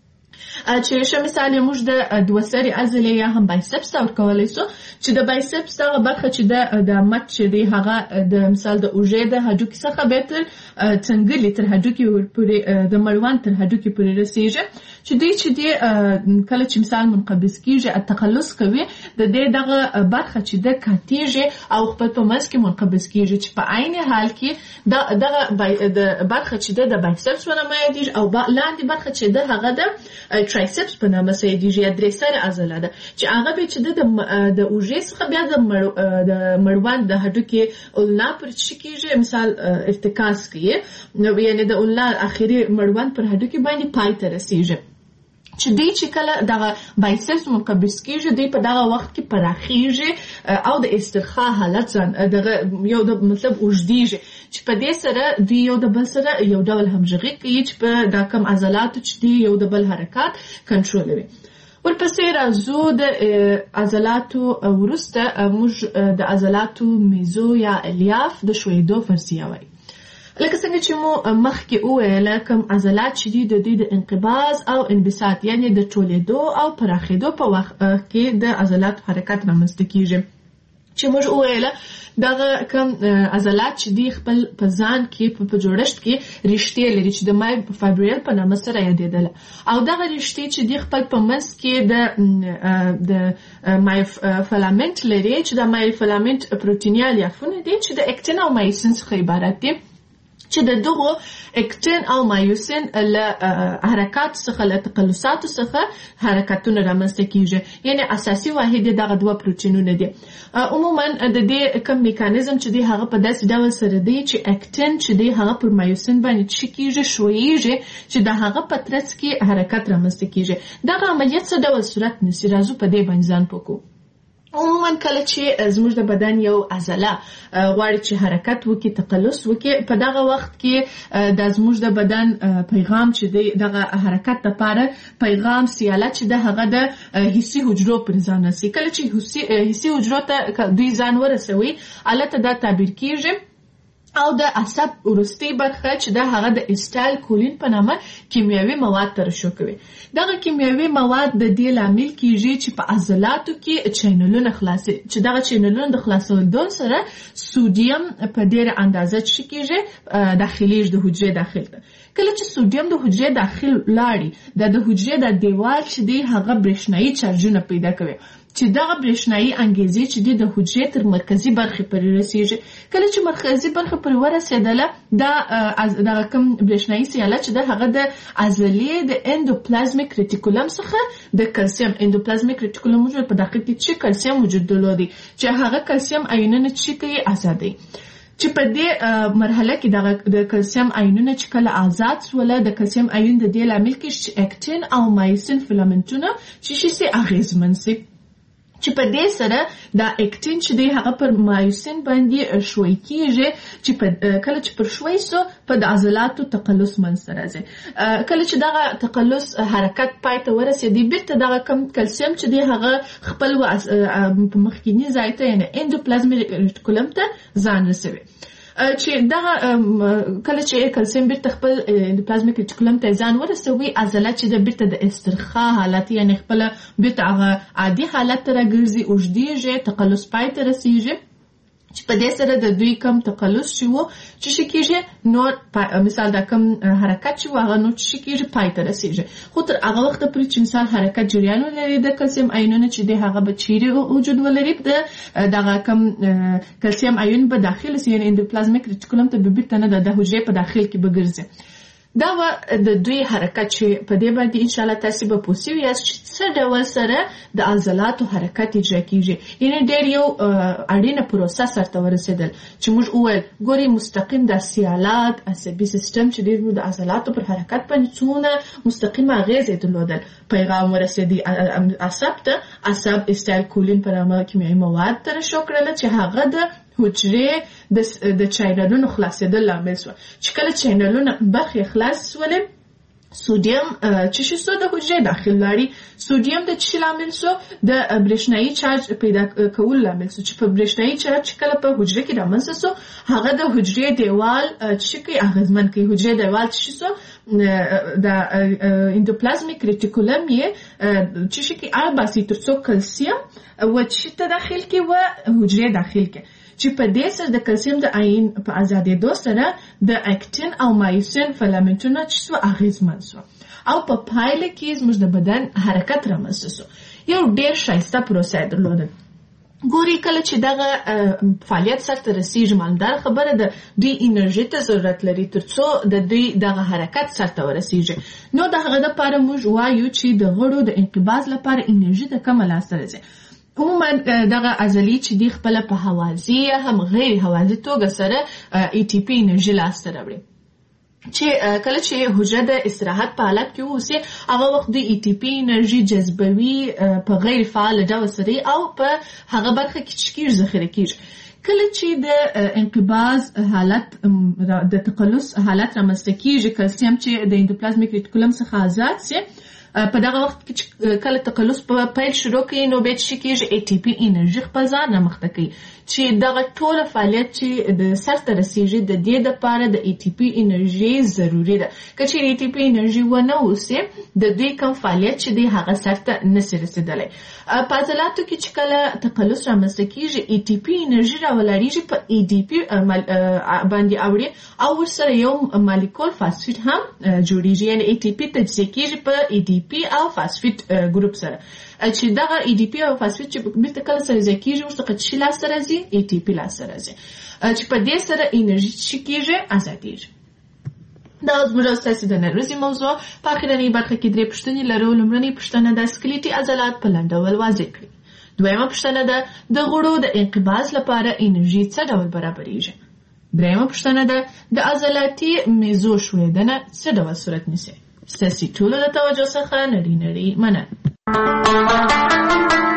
چې مثال موږ د دوه سري عضلې یا هم بایسپس تور کولای شو چې د بایسپس دغه برخه چې د مټ چې دی هغه د مثال د اوږې د هډوکي څخه به تر څنګلې تر هډوکي پورې د مړوند تر هډوکي پورې رسیږي چې دوی چې دی کله چې مثال منقبض کیږي تخلص کوي د دې دغه برخه چې د کاتیږي او خپل په منځ کې منقبض کیږي چې په عین حال کې دغه د برخه چې د بایسپس په نامه یادېږي او لاندې برخه چې د هغه د ترایسپس په نامه سره یادېږي یا درې سره عضله ده چې هغه به چې د اوږې څخه بیا د مړوند د هډوکي اولنا پر چې کیږي مثال ارتکاز کوي نو یعنی د اولنا اخري مړوند پر هډوکي باندې پای ته رسیږي چې دوی چې کله دغه بایسپس منقبض کیږي دوی په دغه وخت کې پراخیږي او د استرخاء حالت دغه یو د مطلب اوږدیږي چې په دې سره دوی یو د بل سره یو ډول همغږي کوي چې په دا کم عضلاتو چې دوی یو د بل حرکات کنټرولوي. ورپسې راځو د عضلاتو وروسته موږ د عضلاتو میزو یا الیاف د ښویېدو فرضیه وایي. لکه څنګه چې مو مخکې وویله کوم عضلات چې دي د دوی د انقباض او انبساط یعنی د ټولېدو او پراخېدو په وخت کې د عضلاتو حرکت رامنځته کیږي چې موږ وویله دغه کوم عضلات چې دی خپل په ځان کې په جوړښت کې رشتې لري چې د مایوفایبریل په نامه سره یادېدله او دغه رشتې چې دی خپل په منځ کې د مایوفیلامنټ لري چې د مایوفیلامنټ پروتیني الیافونه دي چې د اکتین او مایسین څخه عبارت دي چې د دغو اکټین او مایوسین له حرکات څخه له تقلصاتو څخه حرکتونه رامنځته کیږي. یعنی اساسي واحد دغه دوه پروتینونه دي. عموما د دې کوم میکانیزم چې دی هغه په داسې ډول سره دی چې اکټین چې دی هغه پر مایوسین باندې چې کیږي شویږي چې د هغه په ترڅ کې حرکت رامنځته کیږي. دغه عملیات څه ډول صورت نیسي راځو په دې باندې ځان پوکو. عموما کله چې زموږ د بدن یو عضله غواړي چې حرکت وکړي تقلص وکړي په دغه وخت کې د زموږ د بدن پیغام چې دی دغه حرکت لپاره پیغام سیاله چې د هغه د حسي حجرو پر ځان رسي. کله چې حسي حجرو ته دوی ځان ورسوي البته دا تعبیر کیږي او د عصب وروستي برخه چې د هغه د اسټایل کولین په نامه کیمیاوي مواد ترشح کوي. دغه کیمیاوي مواد د دې لامل کیږي چې په عضلاتو کې چینلونه خلاصي چې دغه چینلونه د خلاصولو سره سودیم په ډیره اندازه چې کیږي داخلي د حجرې داخل ته. کله چې سودیم د حجرې داخل لاړي د حجرې د دیوال چې دی هغه برېښنايي چارجونه پیدا کوي چې دغه برېښنايي انګیزې چې د حجرې تر مرکزي برخې پورې رسیږي. کله چې مرکزي برخه پورې ورسېدله دغه کوم برېښنايي سیاله چې د هغه د عضلې د اندوپلازمیک ریټیکولم څخه د کلسیم اندوپلازمیک ریټیکولم موجود په داخل کې چې کلسیم وجود درلودي چې هغه کلسیم آیونونه چې کوي آزادي چې په دې مرحله کې د کلسیم آیونونه چې کله آزاد سوله د کلسیم آیون د دې لامل کې چې اکټین او مایسین فیلامنټونه چې شي اغیزمن سي چې په دې سره دا اکټین چې دی هغه پر مایوسین باندې شوي کیږي چې کله چې پر شوي سو په د عضلاتو تقلص منځته راځي. کله چې دغه تقلص حرکت پای ته ورسېدي بیرته دغه کم کلسیم چې دی هغه خپل په مخکینی ځای ته یعنی اندوپلازمیک ریټیکولم ته ځان رسوي. چې دغه کله چې کلسیم بیرته خپل اندوپلازمیک ریټیکولم ته ځان ورسوي عضله چې د بیرته د استرخاء حالت یعنی خپل بیرته هغه عادي حالت ته راګرځي اوږدیږي تقلص پای ته رسیږي چې په دې سره د دوی کم تقلص شي وو چې شي کېږي نور مثال دا کم حرکت شي هغه نور چې کېږي پای ته رسیږي. خو تر هغه وخت پورې چې مثال حرکت جریان ولري د کلسیم آیونونه چې د هغه به چیرې وجود ولري دغه کم کلسیم آیون به داخل سي یعنی اندوپلازمیک ریټیکولم ته به بیرته نه د حجرې په داخل کې به ګرځي. دا د دوی حرکت چې په دې باندې ان شاء الله تاسو به پوښتنه یاست چې څه ډول سره د عضلاتو حرکت اجرا کیږي. یعنی ډېر یو اړینه پروسه سره ورسېدل چې موږ وویل ګوري مستقیم د سیالات عصبي سیستم چې ډېر د عضلاتو پر حرکت باندې څونه مستقیمه اغیزه درلودل. پیغام ورسېدي عصب ته عصب اسټایل کولین پر نامه کیمیاوي مواد ترشح کړل چې هغه د حجرې د چینلونو خلاصېدل لامل شو. چې کله چینلونه برخې خلاص شولې سودیم چې شو د حجرې داخل لاړي سودیم د چی لامل شو د برېښنايي چارج پیدا کول لامل شو چې په برېښنايي چارج کله په حجرې کې رامنځته شو هغه د حجرې دیوال چې کې اغیزمن کوي. حجرې دیوال چې شو د اندوپلازمیک ریټیکولم یې چې کې آباسي ترڅو کلسیم و چې ته داخل کې و حجرې داخل کې چې په دې سره د کلسیم د آیون په آزادېدو سره د اکټین او مایوسین فیلامنټونه چې سو اغیزمن سو او په پایله کې زموږ د بدن حرکت رامنځته سو. یو ډېر ښایسته پروسه درلوده. ګوري کله چې دغه فعالیت سره رسیږي مالدار خبره ده دوی انرژي ته ضرورت لري ترڅو د دوی دغه حرکت سره ورسیږي. نو دغه لپاره موږ وایو چې د غړو د انقباض لپاره انرژي د کومه لاسته راځي. عموما دغه عضلې چې دی خپل په حوازی هم غیر حوازی توګه سره ای ټي پی انرژي لاسته راوړي چې کله چې حجره د استراحت په حالت کې اوسي هغه وخت د ای ټي پی انرژي جذبوي په غیر فعال ډول سره او په هغه برخه کې چې ذخیره کیږي. کله چې د انقباض حالت د تقلص حالت رامنځته کیږي کلسیم چې د اندوپلازمیک ریټیکولم څخه آزاد سي په دغه وخت کې کله تقلص په پیل شروع کوي نو به چې کېږي ای ټي پی انرژي خپل ځان رامخته کوي چې دغه ټول فعالیت چې د سر ته رسیږي د دې لپاره د ای ټي پی انرژي ضروری ده. که چې ای ټي پی انرژي ونه اوسي د دې کوم فعالیت چې دی هغه سر ته نشي رسیدلی. په عضلاتو کې چې کله تقلص رامنځته کېږي ای ټي پی انرژي راولاړېږي په ای ډي پی باندې اوړي او ورسره یو مالیکول فاسفیټ هم جوړیږي یعنی ای ټي پی تجزیه کېږي په ای ډي پی او فاسفیټ ګروپ سره چې دغه ای ډي پی او فاسفیټ چې بیرته کله سره ځای کېږي ورڅخه چې لاسته راځي ای ټي پی لاسته راځي چې په دې سره انرژي چې کېږي ازادېږي. دا زموږ ستاسو د نن ورځې موضوع. په اخرنۍ برخه کې 3 پوښتنې لرو. لومړنۍ پوښتنه د سکلیټي عضلات په لنډ ډول واضح کړئ. دویمه پوښتنه ده د غړو د انقباض لپاره انرژي څه ډول برابرېږي. دریمه پوښتنه ده د عضلاتي میزو ښویدنه څه ډول صورت نیسي. ستاسو ټولو د توجه څخه نړۍ مننه.